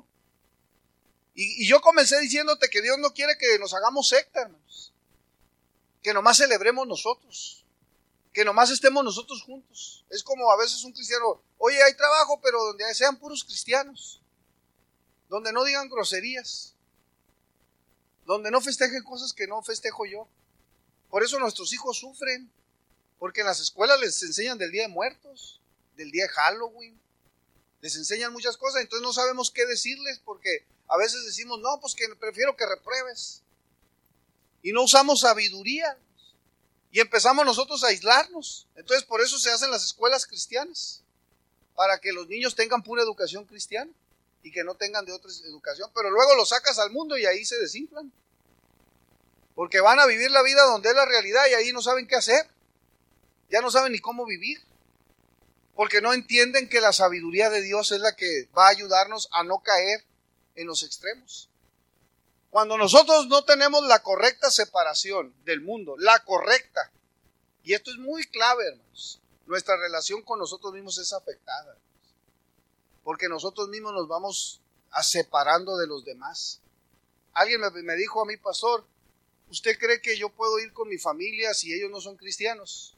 Speaker 1: Y, y yo comencé diciéndote que Dios no quiere que nos hagamos secta, hermanos. Que nomás celebremos nosotros. Que nomás estemos nosotros juntos. Es como a veces un cristiano, oye, hay trabajo, pero donde sean puros cristianos. Donde no digan groserías. Donde no festejen cosas que no festejo yo. Por eso nuestros hijos sufren. Porque en las escuelas les enseñan del Día de Muertos, del día de Halloween. Les enseñan muchas cosas, entonces no sabemos qué decirles, porque a veces decimos, no, pues que prefiero que repruebes. Y no usamos sabiduría. Y empezamos nosotros a aislarnos. Entonces por eso se hacen las escuelas cristianas. Para que los niños tengan pura educación cristiana. Y que no tengan de otra educación. Pero luego los sacas al mundo y ahí se desinflan. Porque van a vivir la vida donde es la realidad y ahí no saben qué hacer. Ya no saben ni cómo vivir. Porque no entienden que la sabiduría de Dios es la que va a ayudarnos a no caer en los extremos. Cuando nosotros no tenemos la correcta separación del mundo, la correcta, y esto es muy clave, hermanos, nuestra relación con nosotros mismos es afectada, hermanos, porque nosotros mismos nos vamos a separando de los demás. Alguien me, me dijo a mí, pastor, ¿usted cree que yo puedo ir con mi familia si ellos no son cristianos?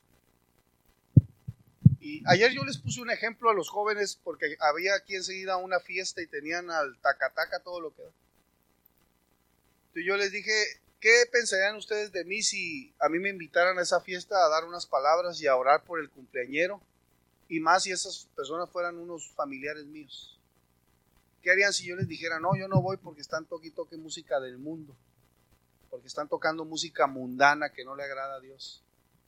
Speaker 1: Y ayer yo les puse un ejemplo a los jóvenes porque había aquí enseguida una fiesta y tenían al tacataca todo lo que da. Entonces yo les dije, ¿qué pensarían ustedes de mí si a mí me invitaran a esa fiesta a dar unas palabras y a orar por el cumpleañero? Y más si esas personas fueran unos familiares míos. ¿Qué harían si yo les dijera, no, yo no voy porque están toque y toque música del mundo? Porque están tocando música mundana que no le agrada a Dios.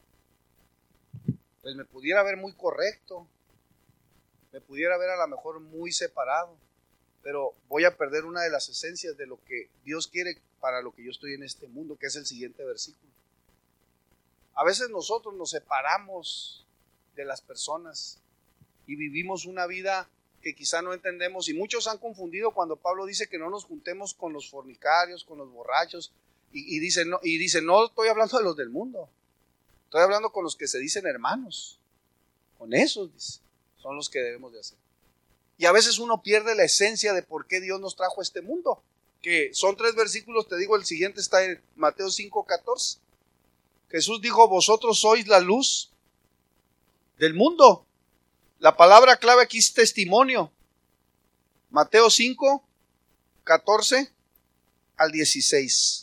Speaker 1: Pues me pudiera ver muy correcto, me pudiera ver a lo mejor muy separado, pero voy a perder una de las esencias de lo que Dios quiere para lo que yo estoy en este mundo, que es el siguiente versículo. A veces nosotros nos separamos de las personas y vivimos una vida que quizá no entendemos, y muchos han confundido cuando Pablo dice que no nos juntemos con los fornicarios, con los borrachos, y, y, dice, no, y dice, no estoy hablando de los del mundo. Estoy hablando con los que se dicen hermanos. Con esos, dice, son los que debemos de hacer. Y a veces uno pierde la esencia de por qué Dios nos trajo a este mundo. Que son tres versículos, te digo, el siguiente está en Mateo cinco catorce. Jesús dijo, vosotros sois la luz del mundo. La palabra clave aquí es testimonio. Mateo cinco catorce al dieciséis.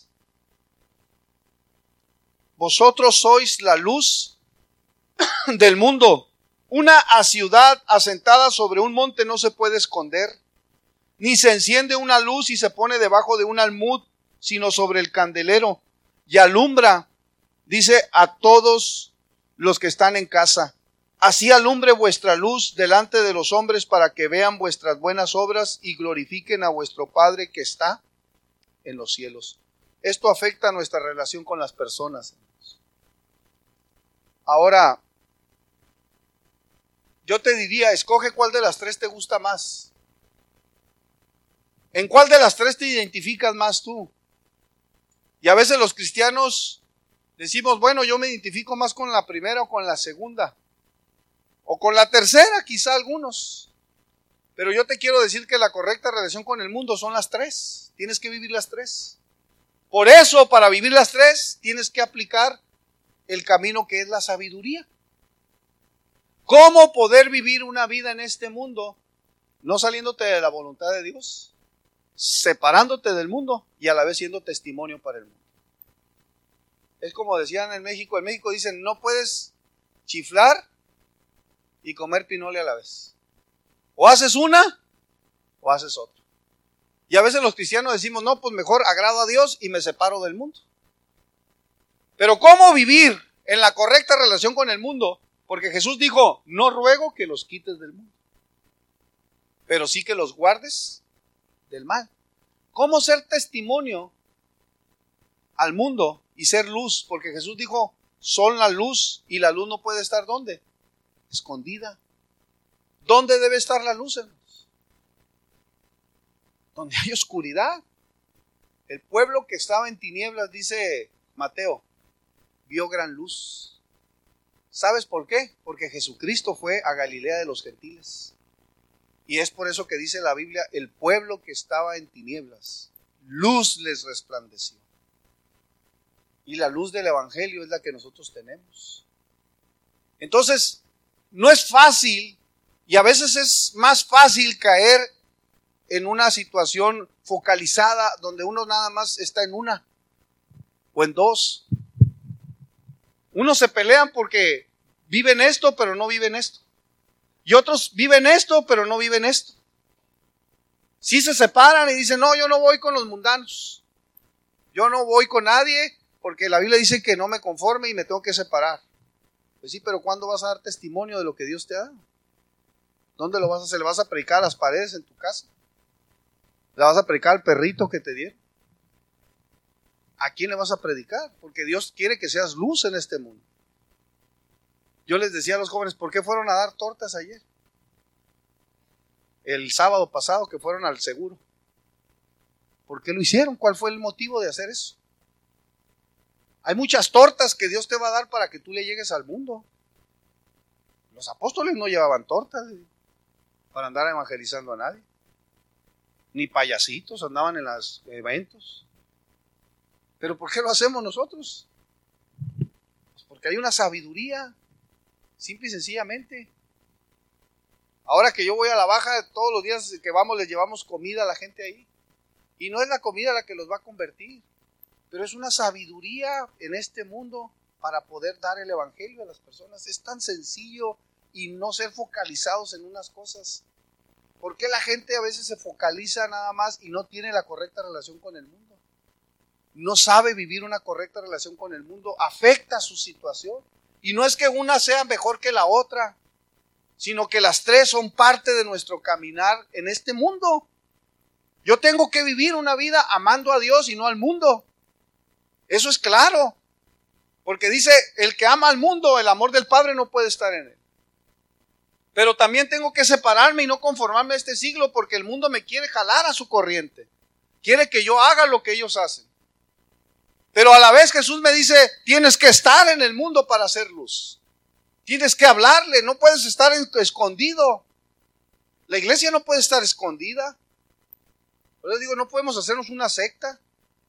Speaker 1: Vosotros sois la luz del mundo. Una ciudad asentada sobre un monte no se puede esconder, ni se enciende una luz y se pone debajo de un almud, sino sobre el candelero, y alumbra, dice, a todos los que están en casa. Así alumbre vuestra luz delante de los hombres para que vean vuestras buenas obras y glorifiquen a vuestro Padre que está en los cielos. Esto afecta a nuestra relación con las personas. Ahora, yo te diría, escoge cuál de las tres te gusta más. ¿En cuál de las tres te identificas más tú? Y a veces los cristianos decimos, bueno, yo me identifico más con la primera o con la segunda. O con la tercera, quizá algunos. Pero yo te quiero decir que la correcta relación con el mundo son las tres. Tienes que vivir las tres. Por eso, para vivir las tres, tienes que aplicar el camino que es la sabiduría. ¿Cómo poder vivir una vida en este mundo no saliéndote de la voluntad de Dios, separándote del mundo y a la vez siendo testimonio para el mundo? Es como decían en México, en México dicen, no puedes chiflar y comer pinole a la vez. O haces una o haces otra. Y a veces los cristianos decimos, no, pues mejor agrado a Dios y me separo del mundo. Pero ¿cómo vivir en la correcta relación con el mundo? Porque Jesús dijo, no ruego que los quites del mundo, pero sí que los guardes del mal. ¿Cómo ser testimonio al mundo y ser luz? Porque Jesús dijo, son la luz y la luz no puede estar ¿dónde? Escondida. ¿Dónde debe estar la luz, hermanos? Donde hay oscuridad. El pueblo que estaba en tinieblas, dice Mateo, vio gran luz. ¿Sabes por qué? Porque Jesucristo fue a Galilea de los gentiles. Y es por eso que dice la Biblia, el pueblo que estaba en tinieblas, luz les resplandeció. Y la luz del Evangelio es la que nosotros tenemos. Entonces, no es fácil, y a veces es más fácil caer en una situación focalizada donde uno nada más está en una o en dos. Unos se pelean porque viven esto pero no viven esto. Y otros viven esto pero no viven esto. Sí se separan y dicen, no, yo no voy con los mundanos. Yo no voy con nadie porque la Biblia dice que no me conforme y me tengo que separar. Pues sí, pero ¿cuándo vas a dar testimonio de lo que Dios te ha dado? ¿Dónde lo vas a hacer? ¿Le vas a predicar a las paredes en tu casa? ¿Le vas a predicar al perrito que te dieron? ¿A quién le vas a predicar? Porque Dios quiere que seas luz en este mundo. Yo les decía a los jóvenes, ¿por qué fueron a dar tortas ayer? El sábado pasado que fueron al seguro. ¿Por qué lo hicieron? ¿Cuál fue el motivo de hacer eso? Hay muchas tortas que Dios te va a dar para que tú le llegues al mundo. Los apóstoles no llevaban tortas para andar evangelizando a nadie. Ni payasitos andaban en los eventos. ¿Pero por qué lo hacemos nosotros? Pues porque hay una sabiduría, simple y sencillamente. Ahora que yo voy a la baja, todos los días que vamos les llevamos comida a la gente ahí. Y no es la comida la que los va a convertir, pero es una sabiduría en este mundo para poder dar el evangelio a las personas. Es tan sencillo y no ser focalizados en unas cosas. ¿Por qué la gente a veces se focaliza nada más y no tiene la correcta relación con el mundo? No sabe vivir una correcta relación con el mundo, afecta su situación. Y no es que una sea mejor que la otra, sino que las tres son parte de nuestro caminar en este mundo. Yo tengo que vivir una vida amando a Dios y no al mundo. Eso es claro. Porque dice, el que ama al mundo, el amor del Padre no puede estar en él. Pero también tengo que separarme y no conformarme a este siglo, porque el mundo me quiere jalar a su corriente. Quiere que yo haga lo que ellos hacen. Pero a la vez Jesús me dice, tienes que estar en el mundo para hacer luz. Tienes que hablarle, no puedes estar escondido. La iglesia no puede estar escondida. Por eso digo, no podemos hacernos una secta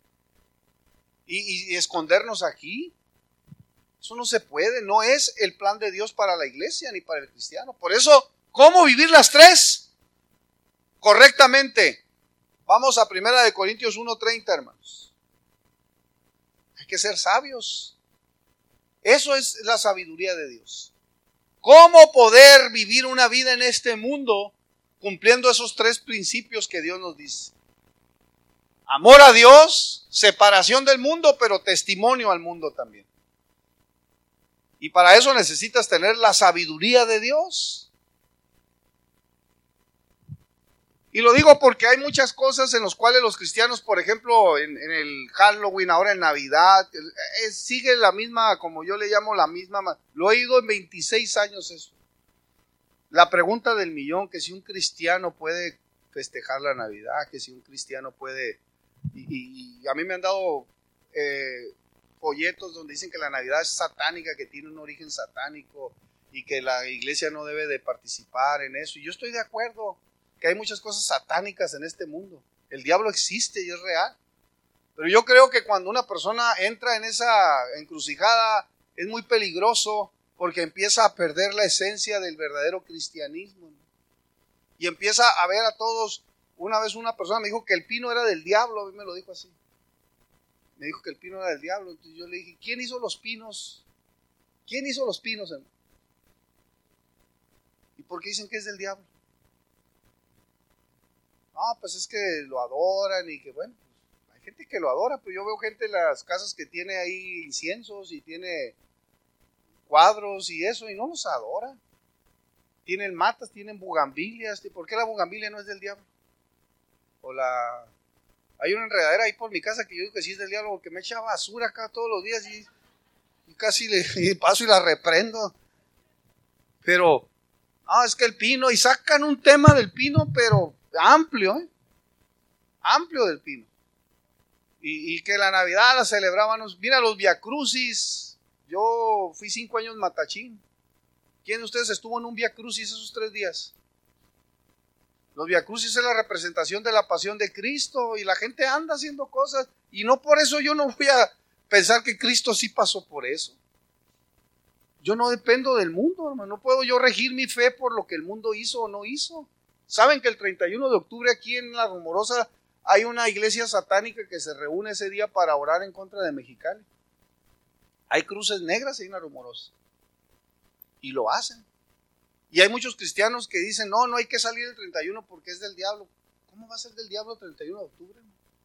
Speaker 1: y, y, y escondernos aquí. Eso no se puede, no es el plan de Dios para la iglesia ni para el cristiano. Por eso, ¿cómo vivir las tres? Correctamente. Vamos a primera de Corintios uno treinta, hermanos. Hay que ser sabios. Eso es la sabiduría de Dios. ¿Cómo poder vivir una vida en este mundo cumpliendo esos tres principios que Dios nos dice? Amor a Dios, separación del mundo, pero testimonio al mundo también. Y para eso necesitas tener la sabiduría de Dios. Y lo digo porque hay muchas cosas en las cuales los cristianos, por ejemplo, en, en el Halloween, ahora en Navidad, eh, sigue la misma, como yo le llamo la misma, lo he oído en veintiséis años eso. La pregunta del millón, que si un cristiano puede festejar la Navidad, que si un cristiano puede, y, y, y a mí me han dado eh, folletos donde dicen que la Navidad es satánica, que tiene un origen satánico y que la iglesia no debe de participar en eso. Y yo estoy de acuerdo que hay muchas cosas satánicas en este mundo. El diablo existe y es real. Pero yo creo que cuando una persona entra en esa encrucijada es muy peligroso, porque empieza a perder la esencia del verdadero cristianismo. Y empieza a ver a todos. Una vez una persona me dijo que el pino era del diablo, a mí me lo dijo así. Me dijo que el pino era del diablo. Entonces yo le dije, ¿quién hizo los pinos? ¿Quién hizo los pinos, hermano? ¿Y por qué dicen que es del diablo? Ah, pues es que lo adoran y que bueno, hay gente que lo adora, pero yo veo gente en las casas que tiene ahí inciensos y tiene cuadros y eso, y no los adora. Tienen matas, tienen bugambilias. ¿Por qué la bugambilia no es del diablo? O la... Hay una enredadera ahí por mi casa que yo digo que sí es del diablo, porque me echa basura acá todos los días y, y casi le y paso y la reprendo. Pero, ah, es que el pino, y sacan un tema del pino, pero amplio, ¿eh? Amplio del pino. Y, y que la Navidad la celebrábamos. Mira, los viacrucis. Yo fui cinco años matachín. ¿Quién de ustedes estuvo en un viacrucis esos tres días? Los viacrucis es la representación de la pasión de Cristo, y la gente anda haciendo cosas, y no por eso yo no voy a pensar que Cristo sí pasó por eso. Yo no dependo del mundo, hermano. No puedo yo regir mi fe por lo que el mundo hizo o no hizo. ¿Saben que el treinta y uno de octubre aquí en La Rumorosa hay una iglesia satánica que se reúne ese día para orar en contra de Mexicali? Hay cruces negras ahí en La Rumorosa. Y lo hacen. Y hay muchos cristianos que dicen, no, no hay que salir el treinta y uno porque es del diablo. ¿Cómo va a ser del diablo el treinta y uno de octubre?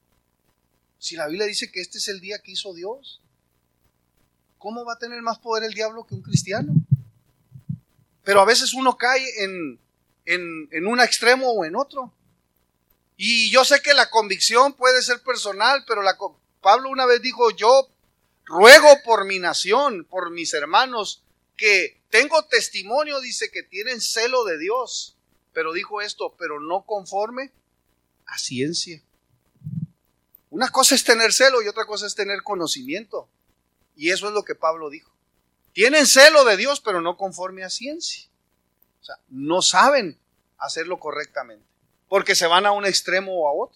Speaker 1: Si la Biblia dice que este es el día que hizo Dios. ¿Cómo va a tener más poder el diablo que un cristiano? Pero a veces uno cae en, en, en un extremo o en otro. Y yo sé que la convicción puede ser personal, pero la, Pablo una vez dijo, yo ruego por mi nación, por mis hermanos, que tengo testimonio, dice, que tienen celo de Dios. Pero dijo esto, pero no conforme a ciencia. Una cosa es tener celo y otra cosa es tener conocimiento. Y eso es lo que Pablo dijo. Tienen celo de Dios, pero no conforme a ciencia. O sea, no saben hacerlo correctamente, porque se van a un extremo o a otro.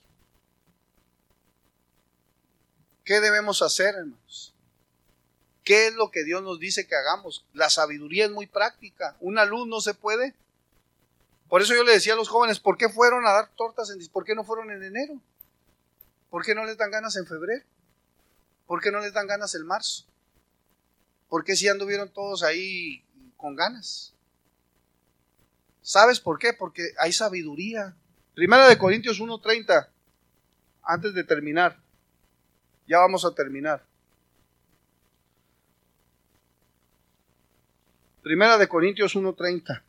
Speaker 1: ¿Qué debemos hacer, hermanos? ¿Qué es lo que Dios nos dice que hagamos? La sabiduría es muy práctica. Una luz no se puede. Por eso yo le decía a los jóvenes, ¿por qué fueron a dar tortas en, ¿por qué no fueron en enero? ¿Por qué no les dan ganas en febrero? ¿Por qué no les dan ganas en marzo? ¿Por qué si anduvieron todos ahí con ganas? ¿Sabes por qué? Porque hay sabiduría. Primera de Corintios uno treinta, antes de terminar. Ya vamos a terminar. Primera de Corintios uno treinta.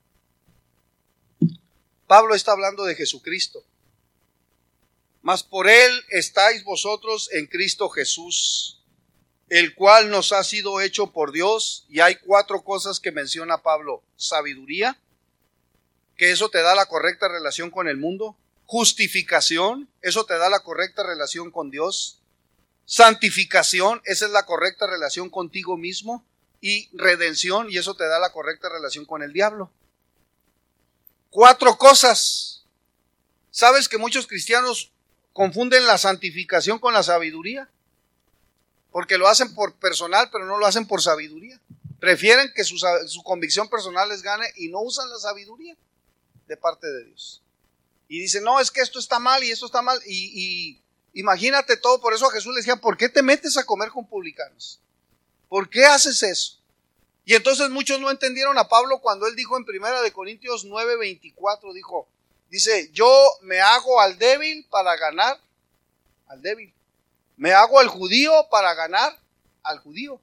Speaker 1: Pablo está hablando de Jesucristo. Mas por él estáis vosotros en Cristo Jesús, el cual nos ha sido hecho por Dios. Y hay cuatro cosas que menciona Pablo. Sabiduría, que eso te da la correcta relación con el mundo. Justificación, eso te da la correcta relación con Dios. Santificación, esa es la correcta relación contigo mismo. Y redención, y eso te da la correcta relación con el diablo. Cuatro cosas. ¿Sabes que muchos cristianos confunden la santificación con la sabiduría? Porque lo hacen por personal, pero no lo hacen por sabiduría. Prefieren que su, su convicción personal les gane y no usan la sabiduría de parte de Dios. Y dicen, no, es que esto está mal y esto está mal. Y, y imagínate todo, por eso a Jesús le decía, ¿por qué te metes a comer con publicanos? ¿Por qué haces eso? Y entonces muchos no entendieron a Pablo cuando él dijo en Primera de Corintios nueve veinticuatro, dijo, dice, yo me hago al débil para ganar al débil. Me hago al judío para ganar al judío.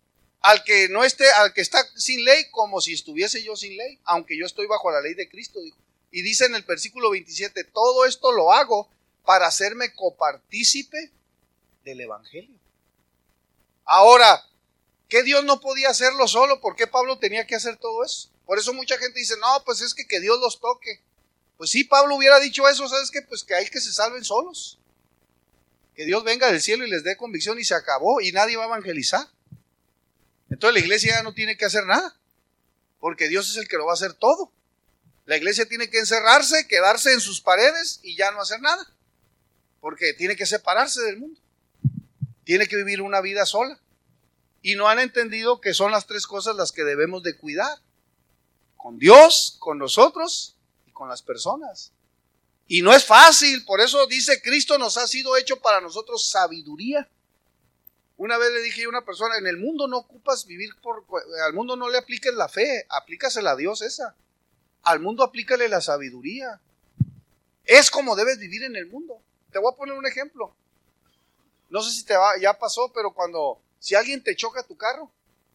Speaker 1: al que no esté, al que está sin ley, como si estuviese yo sin ley, aunque yo estoy bajo la ley de Cristo, dijo. Y dice en el versículo veintisiete, todo esto lo hago para hacerme copartícipe del evangelio. Ahora, ¿qué Dios no podía hacerlo solo? ¿Por qué Pablo tenía que hacer todo eso? Por eso mucha gente dice, no, pues es que que Dios los toque. Pues sí, Pablo hubiera dicho eso, ¿sabes qué? Pues que hay que se salven solos. Que Dios venga del cielo y les dé convicción y se acabó y nadie va a evangelizar. Entonces la iglesia ya no tiene que hacer nada, porque Dios es el que lo va a hacer todo. La iglesia tiene que encerrarse, quedarse en sus paredes y ya no hacer nada, porque tiene que separarse del mundo. Tiene que vivir una vida sola. Y no han entendido que son las tres cosas las que debemos de cuidar. Con Dios, con nosotros y con las personas. Y no es fácil, por eso dice Cristo nos ha sido hecho para nosotros sabiduría. Una vez le dije a una persona, en el mundo no ocupas vivir por, al mundo no le apliques la fe, aplícasela a Dios esa. Al mundo aplícale la sabiduría. Es como debes vivir en el mundo. Te voy a poner un ejemplo. No sé si te va, ya pasó, pero cuando, si alguien te choca tu carro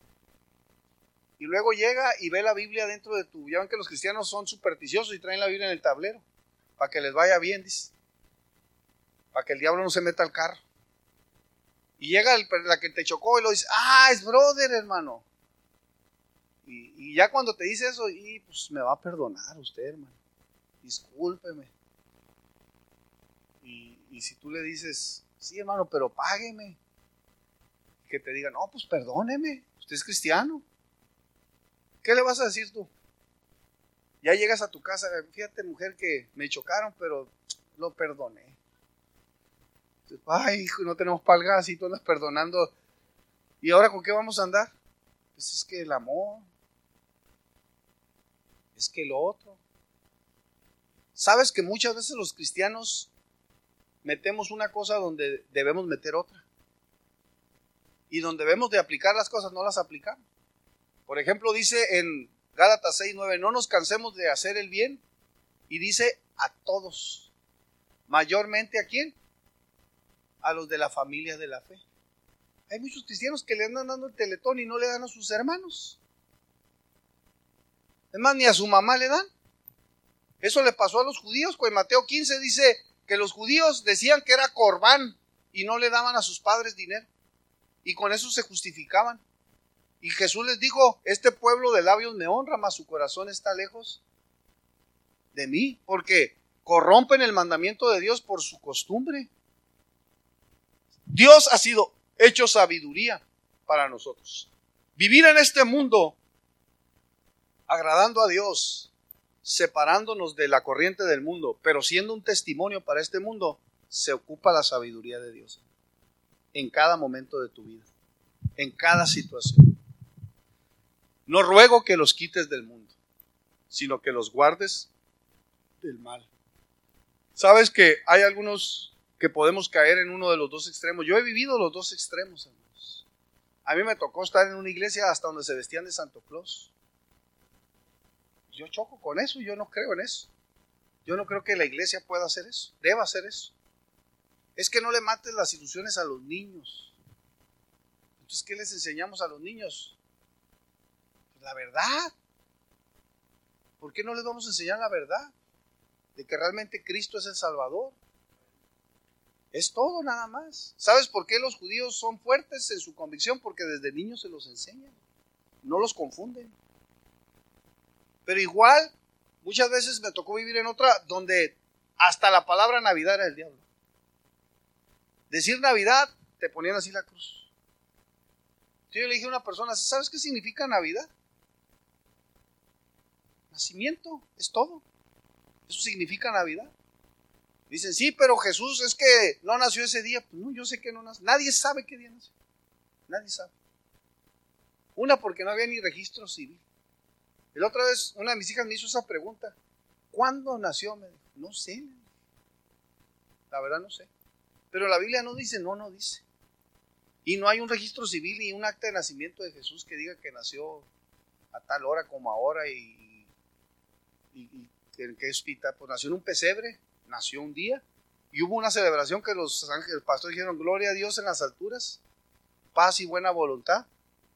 Speaker 1: y luego llega y ve la Biblia dentro de tu, ya ven que los cristianos son supersticiosos y traen la Biblia en el tablero, para que les vaya bien, dice, para que el diablo no se meta al carro. Y llega el, la que te chocó y lo dice, ah, es brother, hermano. Y, y ya cuando te dice eso, y pues me va a perdonar usted, hermano. Discúlpeme. Y, y si tú le dices, sí, hermano, pero págueme. Que te diga, no, pues perdóneme, usted es cristiano. ¿Qué le vas a decir tú? Ya llegas a tu casa, fíjate, mujer, que me chocaron, pero lo perdoné. Ay, hijo, no tenemos para el gas y tú andas perdonando. ¿Y ahora con qué vamos a andar? Pues es que el amor, es que lo otro. ¿Sabes que muchas veces los cristianos metemos una cosa donde debemos meter otra? Y donde debemos de aplicar las cosas no las aplicamos. Por ejemplo, dice en Gálatas seis nueve, no nos cansemos de hacer el bien. Y dice a todos. Mayormente ¿a quién? A los de la familia de la fe. Hay muchos cristianos que le andan dando el teletón y no le dan a sus hermanos. Es más, ni a su mamá le dan. Eso le pasó a los judíos, pues en Mateo quince dice que los judíos decían que era corbán y no le daban a sus padres dinero. Y con eso se justificaban. Y Jesús les dijo, este pueblo de labios me honra, mas su corazón está lejos de mí, porque corrompen el mandamiento de Dios por su costumbre. Dios ha sido hecho sabiduría para nosotros. Vivir en este mundo agradando a Dios, separándonos de la corriente del mundo, pero siendo un testimonio para este mundo, se ocupa la sabiduría de Dios en cada momento de tu vida, en cada situación. No ruego que los quites del mundo, sino que los guardes del mal. Sabes que hay algunos que podemos caer en uno de los dos extremos. Yo he vivido los dos extremos, hermanos. A mí me tocó estar en una iglesia hasta donde se vestían de Santo Claus. Yo choco con eso, yo no creo en eso. Yo no creo que la iglesia pueda hacer eso, deba hacer eso. Es que no le mates las ilusiones a los niños. Entonces, ¿qué les enseñamos a los niños? La verdad. ¿Por qué no les vamos a enseñar la verdad? De que realmente Cristo es el Salvador. Es todo nada más. ¿Sabes por qué los judíos son fuertes en su convicción? Porque desde niños se los enseñan. No los confunden. Pero igual, muchas veces me tocó vivir en otra donde hasta la palabra Navidad era el diablo. Decir Navidad, te ponían así la cruz. Yo le dije a una persona, ¿sabes qué significa Navidad? Nacimiento, es todo. Eso significa Navidad. Dicen, sí, pero Jesús es que no nació ese día. Pues no, yo sé que no nació. Nadie sabe qué día nació. Nadie sabe. Una, porque no había ni registro civil. La otra vez, una de mis hijas me hizo esa pregunta. ¿Cuándo nació? Me dijo, no sé. La verdad no sé. Pero la Biblia no dice, no, no dice. Y no hay un registro civil ni un acta de nacimiento de Jesús que diga que nació a tal hora como ahora y, y, y en qué hospital. Pues nació en un pesebre, nació un día y hubo una celebración que los ángeles, el pastor dijeron, gloria a Dios en las alturas, paz y buena voluntad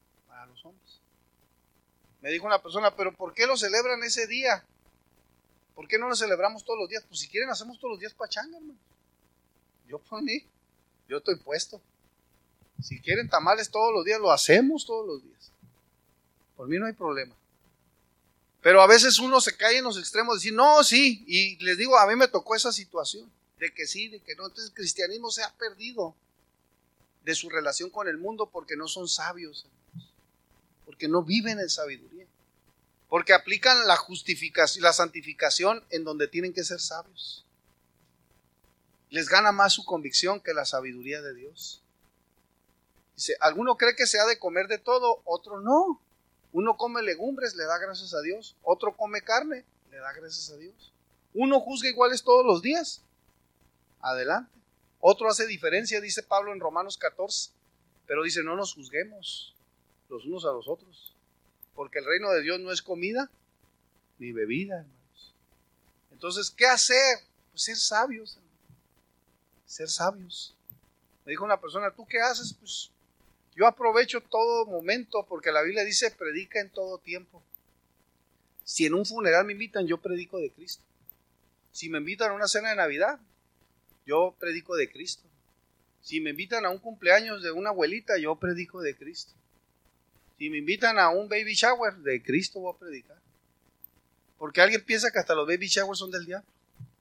Speaker 1: para los hombres. Me dijo una persona, pero ¿por qué lo celebran ese día? ¿Por qué no lo celebramos todos los días? Pues si quieren hacemos todos los días pachanga, hermano. Yo por mí, yo estoy puesto. Si quieren tamales todos los días, lo hacemos todos los días. Por mí no hay problema. Pero a veces uno se cae en los extremos de decir, no, sí, y les digo, a mí me tocó esa situación, de que sí, de que no. Entonces el cristianismo se ha perdido de su relación con el mundo porque no son sabios, hermanos, porque no viven en sabiduría, porque aplican la justificación, la santificación en donde tienen que ser sabios. Les gana más su convicción que la sabiduría de Dios. Dice, alguno cree que se ha de comer de todo, otro no. Uno come legumbres, le da gracias a Dios. Otro come carne, le da gracias a Dios. Uno juzga iguales todos los días. Adelante. Otro hace diferencia, dice Pablo en Romanos catorce. Pero dice, no nos juzguemos los unos a los otros. Porque el reino de Dios no es comida ni bebida, hermanos. Entonces, ¿qué hacer? Pues ser sabios, hermanos. Ser sabios. Me dijo una persona, ¿tú qué haces? Pues yo aprovecho todo momento, porque la Biblia dice, predica en todo tiempo. Si en un funeral me invitan, yo predico de Cristo. Si me invitan a una cena de Navidad, yo predico de Cristo. Si me invitan a un cumpleaños de una abuelita, yo predico de Cristo. Si me invitan a un baby shower, de Cristo voy a predicar. Porque alguien piensa que hasta los baby showers son del diablo.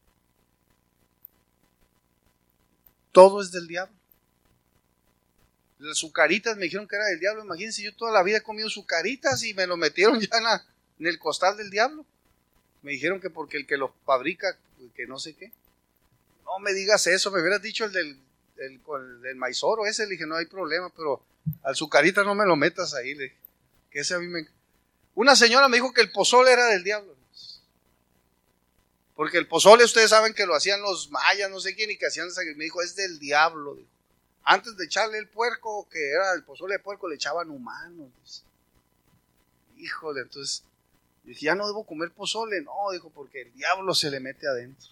Speaker 1: Todo es del diablo. Las sucaritas me dijeron que era del diablo. Imagínense, yo toda la vida he comido sucaritas y me lo metieron ya en, la, en el costal del diablo. Me dijeron que porque el que los fabrica, que no sé qué. No me digas eso, me hubieras dicho el del, el, el del maizoro ese. Le dije, no hay problema, pero al sucarita no me lo metas ahí. Le dije, que ese a mí me... Una señora me dijo que el pozole era del diablo. Porque el pozole, ustedes saben que lo hacían los mayas, no sé quién, y que hacían esa... Me dijo, es del diablo, dijo. Antes de echarle el puerco, que era el pozole de puerco, le echaban humanos. Dice. Híjole, entonces, dije, ya no debo comer pozole. No, dijo, porque el diablo se le mete adentro.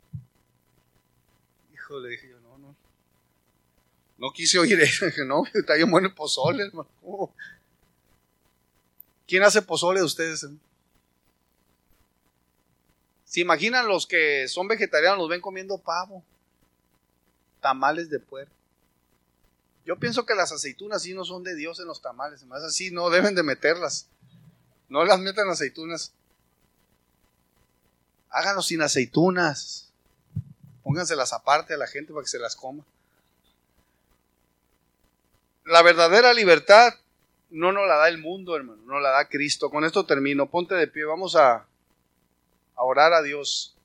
Speaker 1: Híjole, dije yo, no, no. No quise oír eso. Dije, no, está bien bueno el pozole, hermano. Oh. ¿Quién hace pozole de ustedes? ¿Eh? ¿Se imaginan los que son vegetarianos, los ven comiendo pavo? Tamales de puerco. Yo pienso que las aceitunas sí no son de Dios en los tamales, además así no deben de meterlas. No las metan aceitunas. Háganlo sin aceitunas. Pónganselas aparte a la gente para que se las coma. La verdadera libertad no nos la da el mundo, hermano, nos la da Cristo. Con esto termino. Ponte de pie, vamos a, a orar a Dios.